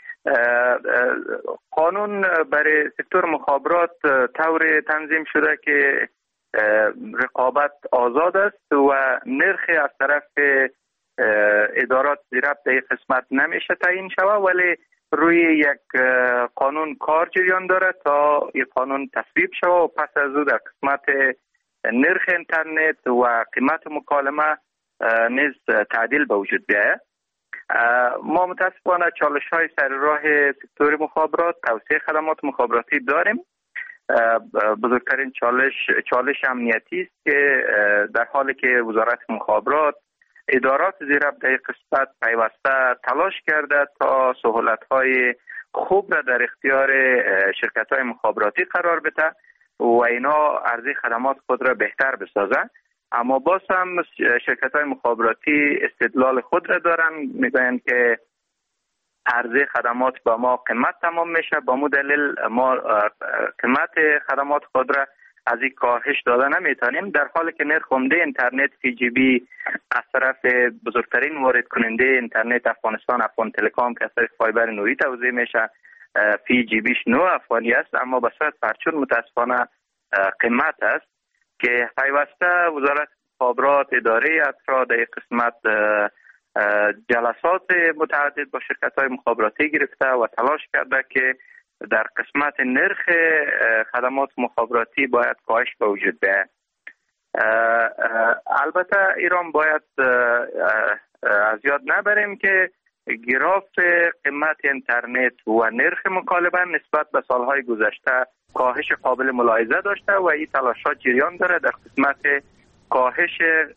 قانون برای سکتور مخابرات طور تنظیم شده که رقابت آزاد است و نرخ از طرف ادارات زیربط در این قسمت نمیشه تعیین شود، ولی روی یک قانون کار جریان داره تا این قانون تصویب شود و پس از او در قسمت نرخ اینترنت و قیمت مکالمه نیز تعدیل به وجود بیاید. ما متاسفانه چالش های سر راه سکتور مخابرات، توسعه خدمات مخابراتی داریم. بزرگترین چالش امنیتی است که در حالی که وزارت مخابرات ادارات زیربط در قسمت پیوسته تلاش کرده تا سهولت های خوب را در اختیار شرکت های مخابراتی قرار بده و اینا عرضه خدمات خود را بهتر بسازند، اما باز هم شرکت های مخابراتی استدلال خود را دارن، میگوین که عرضه خدمات با ما قیمت تمام میشه، با مو دلیل ما قیمت خدمات خود را از این کاهش داده نمیتونیم، در حالی که نرخ عمده اینترنت 3GB از طرف بزرگترین وارد کننده اینترنت افغانستان افغان تلکام که از طریق فایبر نوری توزیع میشه فی جیبیش 9 افغانی است، اما به صورت پرچون متاسفانه قیمت است که پیوسته وزارت مخابرات اداره افراد در قسمت جلسات متعدد با شرکت‌های مخابراتی گرفته و تلاش کرده که در قسمت نرخ خدمات مخابراتی باید کاهش به وجود بیاید. البته ایران باید از یاد نبریم که گراف قیمت اینترنت و نرخ مکالمه نسبت به سالهای گذشته کاهش قابل ملاحظه داشته و این تلاشات جریان داره در قسمت کاهش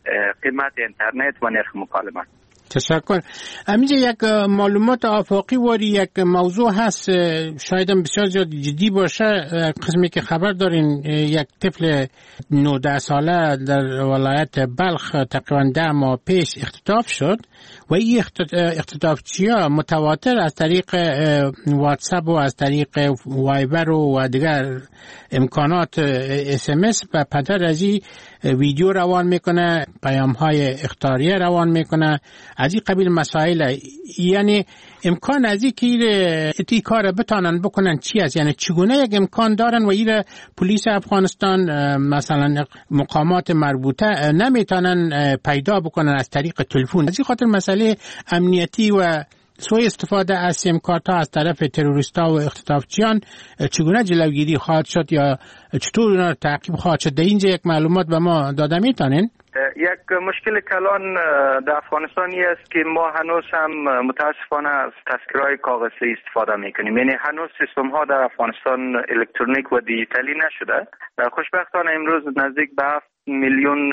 قیمت اینترنت و نرخ مکالمه. تشکر. همینجا یک معلومات آفاقی واری یک موضوع هست، شاید هم بسیار زیاد جدی باشه. قسمی که خبر دارین یک طفل 19 ساله در ولایت بلخ تقریبا 10 ماه پیش اختطاف شد و این اختطافچی‌ها متواتر از طریق واتساپ و از طریق وایبر و دیگر امکانات SMS و پدر از این ویدیو روان میکنه، پیام‌های اخطاریه روان میکنه، از این قبیل مسائل. یعنی امکان از این که این کار بتانن بکنن چی است؟ یعنی چگونه یک امکان دارن و این پلیس افغانستان مثلا مقامات مربوطه نمیتونن پیدا بکنن از طریق تلفن؟ از این خاطر مسئله امنیتی و سوء استفاده از سیم کارت ها از طرف تروریستا و اختطافچیان چگونه جلوگیری خواهد شد یا چطور اونا رو تعقیب خواهد شد؟ در اینجا یک معلومات به ما داده میتونین؟ یک مشکل کلان در افغانستانی است که ما هنوز هم متاسفانه از تذکره‌های کاغذی استفاده میکنیم. یعنی هنوز سیستم ها در افغانستان الکترونیک و دیجیتالی نشده. خوشبختانه امروز نزدیک به 7 میلیون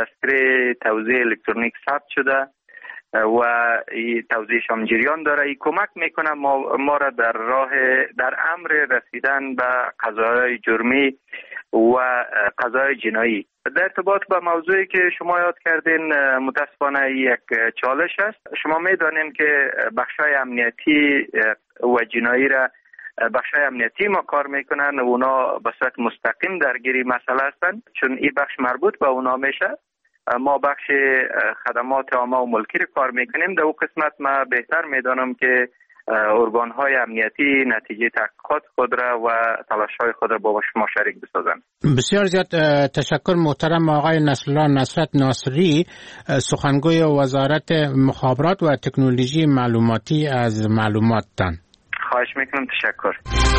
تذکره توزیع الکترونیک ثبت شده و این توزیعش هم جریان داره. این کمک میکنه ما را در امر رسیدن به قضایای جرمی و قضایای جنایی. در ارتباط با موضوعی که شما یاد کردین متاسفانه یک چالش است. شما میدانین که بخشای امنیتی و جنایی را بخشای امنیتی ما کار میکنن و اونا به صورت مستقیم درگیری مسئله هستند، چون این بخش مربوط به اونا میشه. ما بخش خدمات عامه و ملکی رو کار میکنیم. در اون قسمت ما بهتر میدانم که ارگان‌های امنیتی نتیجه تحقیقات خود را و تلاش‌های خود را با شما شریک بسازند. بسیار زیاد تشکر محترم آقای نصرالله نصرت ناصری، سخنگوی وزارت مخابرات و تکنولوژی معلوماتی، از معلوماتتان. خواهش میکنم. تشکر.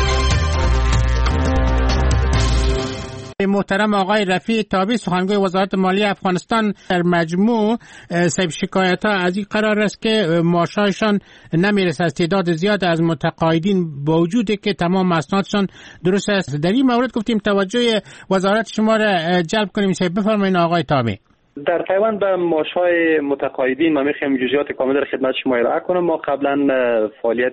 محترم آقای رفیع تابی، سخنگوی وزارت مالی افغانستان، در مجموع سبب شکایت ها از این قرار است که معاششان نمیرسه از تعداد زیاد از متقاعدین با وجودی که تمام اسنادشان درست است. در این مورد گفتیم توجه وزارت شما را جلب کنیم. بفرمایید آقای تابی. در پیوند به معاشهای متقاعدین ما میخوایم جزئیات کامل در خدمت شما ارائه کنم. ما قبلا فعالیت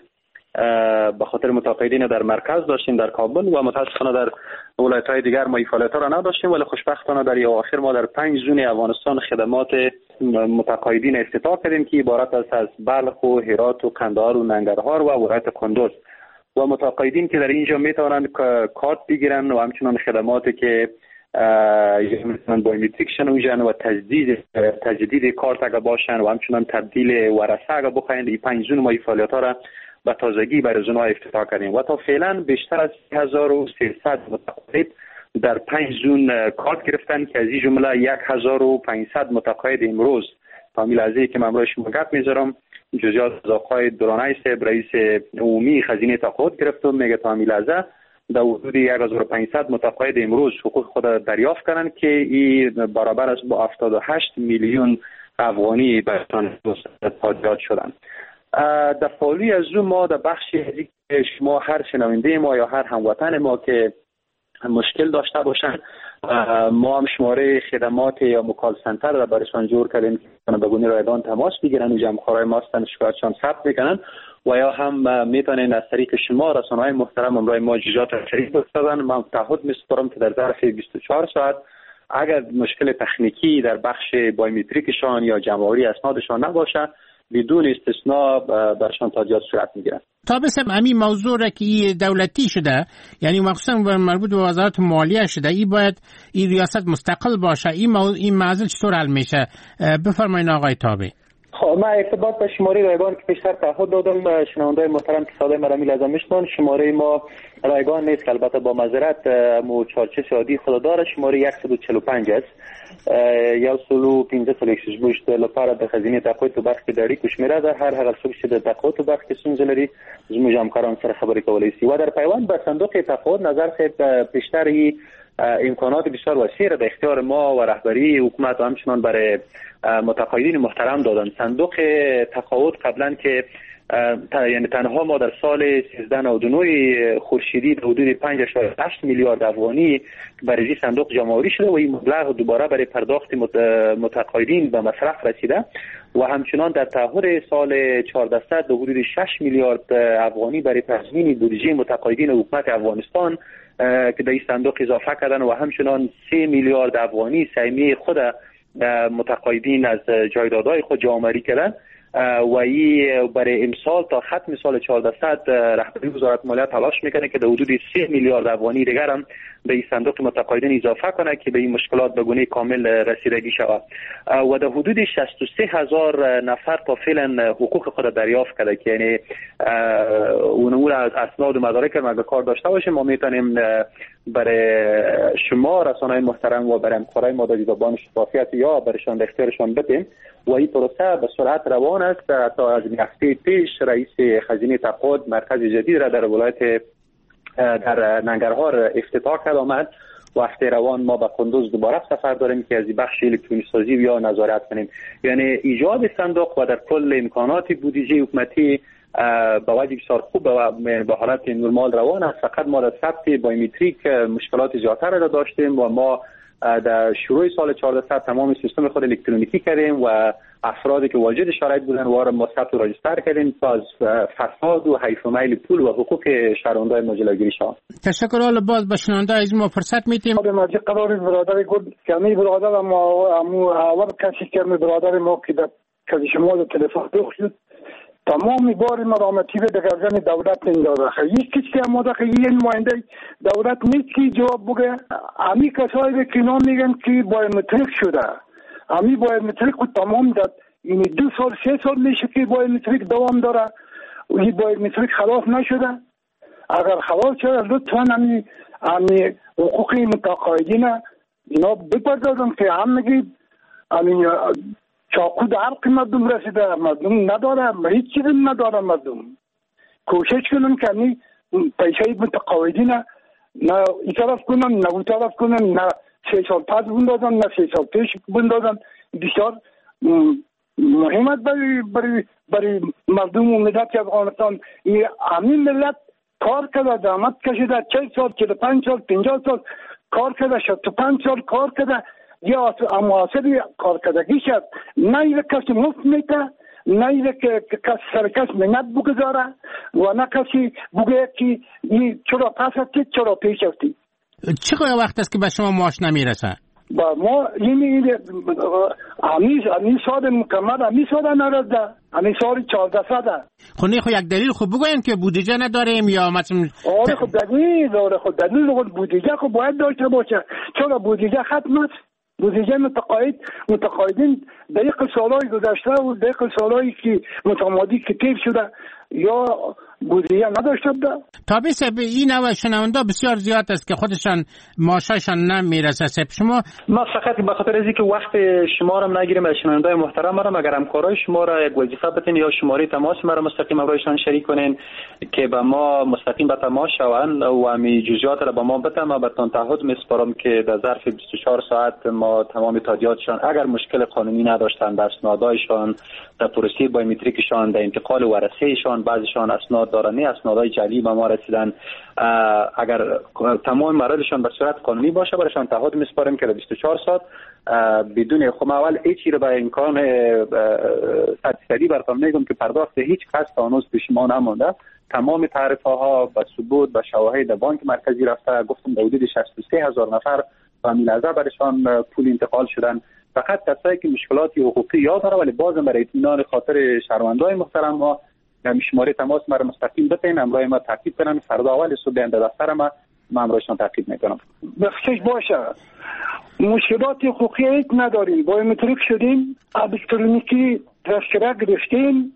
به خاطر متقاعدین در مرکز داشتیم در کابل و متاسفانه در ولایت‌های دیگر ما این فعالیت‌ها را نداشتیم، ولی خوشبختانه در اواخر ما در 5 زون افغانستان خدمات متقاعدین افتتاح کردیم که عبارت است از بلخ و هرات و قندهار و ننگرهار و ولایت کندوز. و متقاعدین که در اینجا میتوانند کارت بگیرن و همچنان خدماتی که مثلا بایومتریک شنوجن و تجدید کارت اگه باشن و همچنان تبدیل ورثه اگه بخواین، این 5 زون ما این فعالیت‌ها را به تازگی برای زونها افتتاح کردیم و تا فعلا بیشتر از 1300 متقاعد در 5 زون کارت گرفتن که از این جمله 1500 متقاعد امروز تا میلحظه‌ای که من برای شما گپ میذارم جزئیات از آقای درانای صاحب رئیس عمومی خزینه تقاعد گرفت و میگه تا میلحظه در حدود 1500 متقاعد امروز حقوق خود را دریافت کردن که این برابر است با 78 میلیون افغانی برشان تادیات شدن. در فعالی از ما در بخشی که شما هر شنونده ما یا هر هموطن ما که مشکل داشته باشن ما هم شماره خدمات یا مکال سنتر را برایشان جور کردیم که به گونه رایگان تماس بگیرن و جمع‌خوارای ما هستن شکایتشان ثبت میکنن و یا هم میتونن از طریق شما رسانه‌های محترم امروز ما جزئیات شریک بسازن. من تعهد میسپارم که در ظرف 24 ساعت اگر مشکل تکنیکی در بخش بایومتریکشان یا جمع‌آوری اسنادشان نباشه بدون استثناء برشان تادیات صورت میگیرن. تا بسم همین موضوع را که دولتی شده، یعنی مخصوصا مربوط به وزارت مالیه شده، این باید این ریاست مستقل باشه. این معضل چطور حل میشه؟ بفرمایید آقای تابی. خب من ارتباط به شماره رایگان که پیشتر تعهد دادم شنوندای محترم که صدای مرا می‌لازم میشنون. شماره ما رایگان نیست که البته با معذرت مو چارچش عادی خود داره. شماره 145 است. یا سلو 15 سال شش بوشت لپاره د خزینه تقویت تو بخش داری کوش میره در هر هغه څوک چې د تقویت تو بخش څنګه لري زموږ همکاران سره خبرې کولای شي و در پیوند به صندوق تقویت نظر خب پیشتری امکانات بسیار وسیع را به اختیار ما و رهبری حکومت و همچنان برای متقاعدین محترم دادن. صندوق تقاعد قبلا که یعنی تنها ما در سال 1399 خورشیدی به حدود 5.8 میلیارد افغانی برای صندوق جمع‌آوری شده و این مبلغ دوباره برای پرداخت متقاعدین به مصرف رسیده و همچنان در تعهد سال 1400 به حدود 6 میلیارد افغانی برای تضمین بودجه متقاعدین حکومت افغانستان که در این صندوق اضافه کردن و همچنان 3 میلیارد افغانی سهمیه خود متقاعدین از جایدادهای خود جمع‌آوری کردن و این برای امسال تا ختم سال 1400 رهبری وزارت مالیه تلاش میکنه که در حدود 3 میلیارد افغانی دیگر هم به این صندوق متقاعدین اضافه کنه که به این مشکلات به گونه کامل رسیدگی شود و در حدود 63,000 نفر تا فعلا حقوق خود دریافت کرده که یعنی اون از اسناد و مدارک ما به کار داشته باشه ما میتونیم برای شما رسانه‌های محترم و برای همکارای ما در زبان شفافیت یا برایشان اختیارشان بدیم و این پروسه به سرعت روان است. تا از هفته پیش رئیس خزینه تقاعد مرکز جدید را در ولایت در ننگرهار افتتاح کرد آمد و هفته روان ما به قندوز دوباره سفر داریم که از بخش الکترونیک سازی یا نظارت کنیم. یعنی ایجاد صندوق و در کل امکانات بودجه حکومتی با وجه بسیار خوب و به حالت نرمال روان است. فقط ما در ثبت بایومتریک مشکلات زیادتر را داشتیم و ما در شروع سال 1400 تمام سیستم خود الکترونیکی کردیم و افرادی که واجد شرایط بودن وارد ما ثبت و راجستر کردیم تا از فساد و حیف و میل پول و حقوق شهروندان ما جلوگیری شود. تشکر. حالا باز به شنونده از ما فرصت میدیم. به ماجی قرار برادر گفت که می برادر ما اول کسی که می برادر ما که در کسی شما تلفن داشت تمام بار مرامتی به دگرجان دولت نمیداره. یک کسی که ما داخل یه نماینده دولت نیست که جواب بگه. امی کسایی که اینا میگن که بایومتریک شده. امی بایومتریک رو تمام داد. این 2 سال 3 سال میشه که بایومتریک دوام داره. و این بایومتریک خلاف نشده. اگر خلاف شده لطفاً امی حقوقی متقاعدین اینا بپردازن که هم میگید امی چاقو در حلق مردم رسیده. مردم نداره. هیچ چیزی نداره. مردم کوشش کنن که امی پیشه متقاعدین نه این طرف کنن نه اون طرف کنن نه 3 سال پس بندازن نه 3 سال پیش بندازن. بسیار مهم است برای مردم و ملت افغانستان. همین ملت کار کرده زحمت کشیده 40 سال 45 سال 50 سال کار کرده 65 سال کار کرده یا محاسبه کار کردگی شد نه یک کسی مفت میته نه یک کسی سرکس منت بگذاره و نه کسی بگه که این چرا پس هستی چرا پیش هستی. چقدر وقت است که به شما معاش نمیرسه؟ با ما این سال مکمل سال نرسده سال 1400. خب نه خب یک دلیل خوب بگوین که بودجه نداریم یا مثلا خب دلیل بودجه خب باید داشته باشه. چرا بودجه ختم است؟ بودجه متقاعدین دقیق سالهای گذشته و دقیق سالهایی که متمادی که تیر شده یا بودجه نداشته بوده. تابیس این نوع شنونده بسیار زیاد است که خودشان معاششان نمیرسه. شما ما فقط به خاطر اینکه وقت شما را نگیریم از شنونده محترم ما اگر همکارای شما را یک وظیفه بدین یا شماره تماس ما را مستقیم برایشان شریک کنین که به ما مستقیم به تماس شوند و همین جزئیات را به ما بدن. ما بهتون تعهد میسپارم که در ظرف 24 ساعت ما تمام تادیاتشان اگر مشکل قانونی نداشتن در اسنادایشان در پروسه بایومتریکشان در انتقال ورثه‌شان بعضیشان اسناد دارن اسنادهای جعلی به ما رسیدن اگر تمام مراحلشان به صورت قانونی باشه برایشان تعهد میسپاریم که در 24 ساعت بدون خب اول هیچی رو به امکان صدی براتون میگم که پرداخت هیچ کس تا هنوز پیش ما نمونده. تمام تعرفه ها به ثبوت به شواهد بانک مرکزی رفته. گفتم در حدود 63,000 نفر به همین لحظه برایشان پول انتقال شدن. فقط کسایی که مشکلات حقوقی یا داره ولی بازم برای اطمینان خاطر شهروندای محترم ما شماره تماس ما رو مستقیم بدین امروز ما تعقیب کنن. فردا اول صبح اند دفتر ما امروزشان تعقیب میکنم. بخشش باشه مشکلات حقوقی هیچ نداریم. بایومتریک شدیم الکترونیکی تذکره گرفتیم.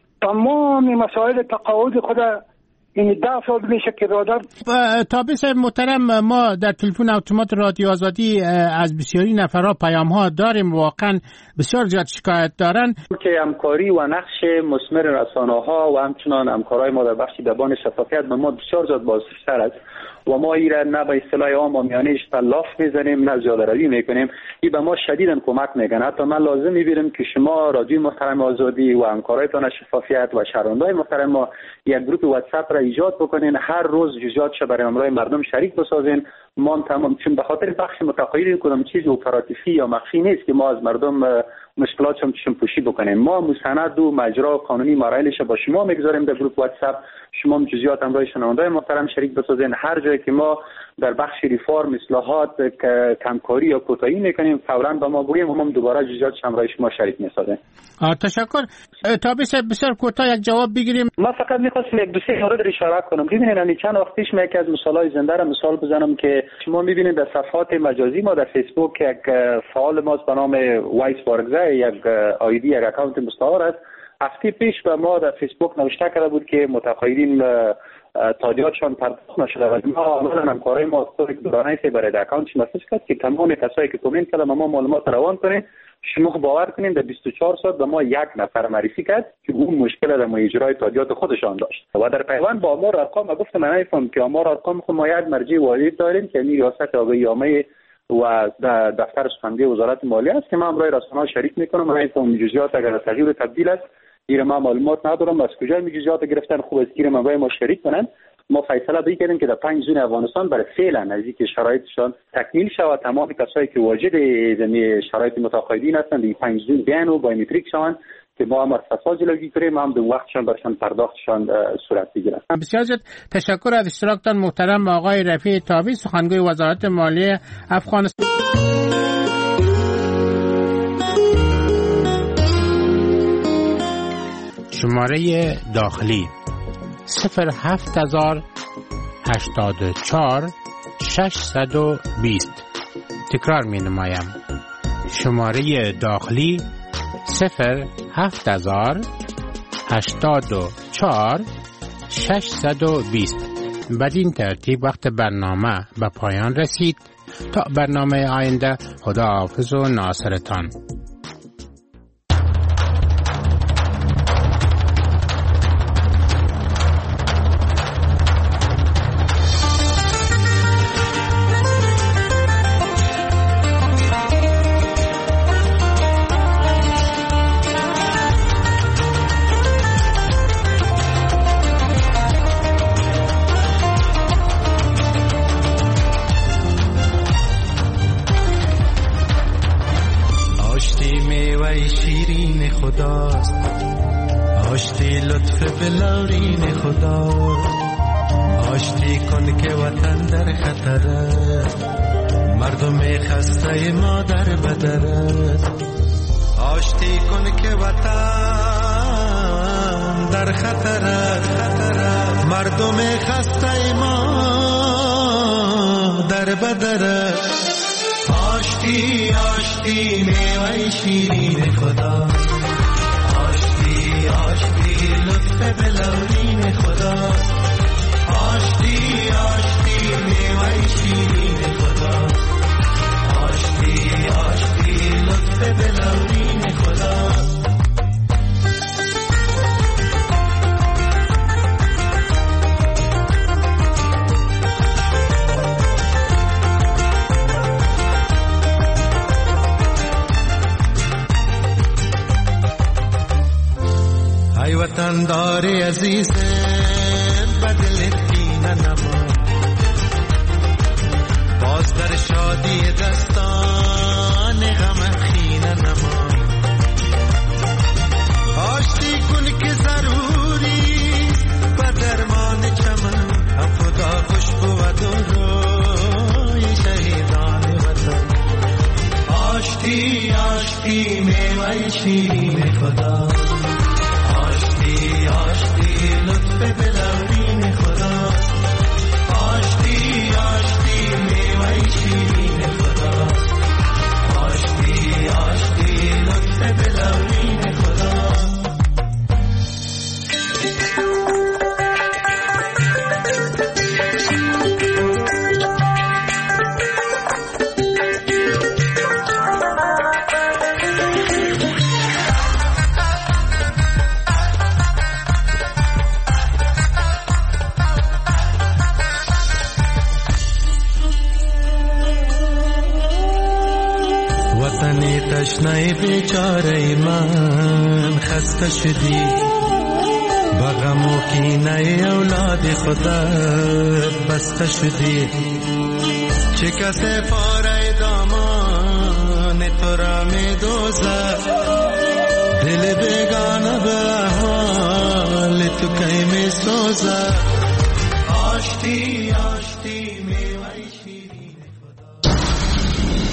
تمام مسائل تقاعد خود این 10 سال میشه که برادر. تابع محترم، ما در تلفن اتومات رادیو آزادی از بسیاری نفرها پیام ها داریم، واقعا بسیار زیاد شکایت دارن که همکاری و نقش مثمر رسانه ها و همچنان همکارای ما در بخش دبان شفافیت به ما بسیار زیاد بازنشسته است و ما ایره نه به اصطلاح عام و میانه لاف میزنیم نه زیاده روی میکنیم. این به ما شدیداً کمک میکنه. حتی من لازم میبینم که شما رادیو محترم آزادی و همکارایتان شفافیت و شهروندای محترم ما یک گروه واتساپ را ایجاد بکنین، هر روز جزئیاتش برای همراه مردم شریک بسازین. ما تمام چون به خاطر بخش متقاعدین کدام چیز اپراتیفی یا مخفی نیست که ما از مردم مشکلاتشون پوشی بکنیم. ما مستند و مجرا قانونی مراحلش با شما میگذاریم در گروه واتساپ. شما جزئیات همراه شنوندای محترم شریک بسازین. هر جایی که ما در بخش ریفارم اصلاحات کمکاری یا کوتاهی میکنیم فوراً به ما بگیم و ما دوباره جزئیاتش همراه شما شریک میسازیم. تشکر. تا بسیار کوتاه یک جواب بگیریم. ما فقط می‌خواستم یک دو سه مورد اشاره کنم. ببینید من چند وقت پیش یکی از مثالای زنده را مثال بزنم که شما می‌بینید در صفحات مجازی ما در فیسبوک یک فعال ما به نام وایس بارگزای یک آیدی یک اکانت مستعار است. هفته پیش به ما در فیسبوک نوشته کرده بود که متقاعدین تادیاتشان پرداخت نشده و ما عملا همکارای ما دورانه برای اکانتش مسیج کرد که تمام کسایی که کامنت کردن ما معلومات روان کنیم. شما باور کنید در 24 ساعت به ما یک نفر معرفی کرد که اون مشکل در اجرای تادیات خودشان داشت و در پیوند با آمار ارقام گفتم من نمی‌فهمم که آمار ارقام خود ما یک مرجع واحد داریم که ریاست آگاهی عامه و دفتر سخنگوی وزارت مالیه است که من برای رسانه‌ها شریک میکنم. من نمی‌فهمم جزئیات اگر تغییر تبدیل است ایره ما معلومات ندارم از کجا می جزئیات گرفتن. خوب است که من ما شریک کنن. ما فیصله به کردیم که در 5 زون افغانستان برای فعلا نزدیک شرایطشان تکمیل شود. تمام کسایی که واجد زمین شرایط متقاعدین هستند این 5 زون بیان و بایومتریک شوند که ما هم فساد جلوگیری کنیم هم در وقتشان برشان پرداختشان صورت بگیرد. بسیار زیاد تشکر از اشتراکتان محترم آقای رفیع تابی، سخنگوی وزارت مالیه افغانستان. شماره داخلی 07084 620. تکرار می نمایم. شماره داخلی 07084 620. بدین ترتیب وقت برنامه به پایان رسید. تا برنامه آینده خداحافظ و ناصرتان. آشتی لطف بلارین خدا، آشتی کن که وطن در خطر است، مردم خسته ما در بدر است. آشتی کن که وطن در خطر است، مردم خسته ما در بدر است. آشتی آشتی میوه شیرین خدا، آشتی لطف بلورین خدا، آشتی آشتی میوه شیرین خدا، آشتی آشتی لطف بلورین خدا. ای وطن داری عزیز بدل دین نما، باز در شادی دستان غم خین نما. آشتی کن که ضروری به درمان چمن، هم خدا خوش بود و روی شهیدان وطن. آشتی آشتی میوه شیرین خدا، آشتی لطف بلورین خدا، آشتی آشتی میوه شیرین خدا، آشتی آشتی لطف بلورین خدا. تشنه بیچاره من خسته شدی، بغم و کینه اولاد خدا بسته شدی. چه کسی پاره دامان تو را می دوزه، دل بیگانه به حال تو کی می سوزه.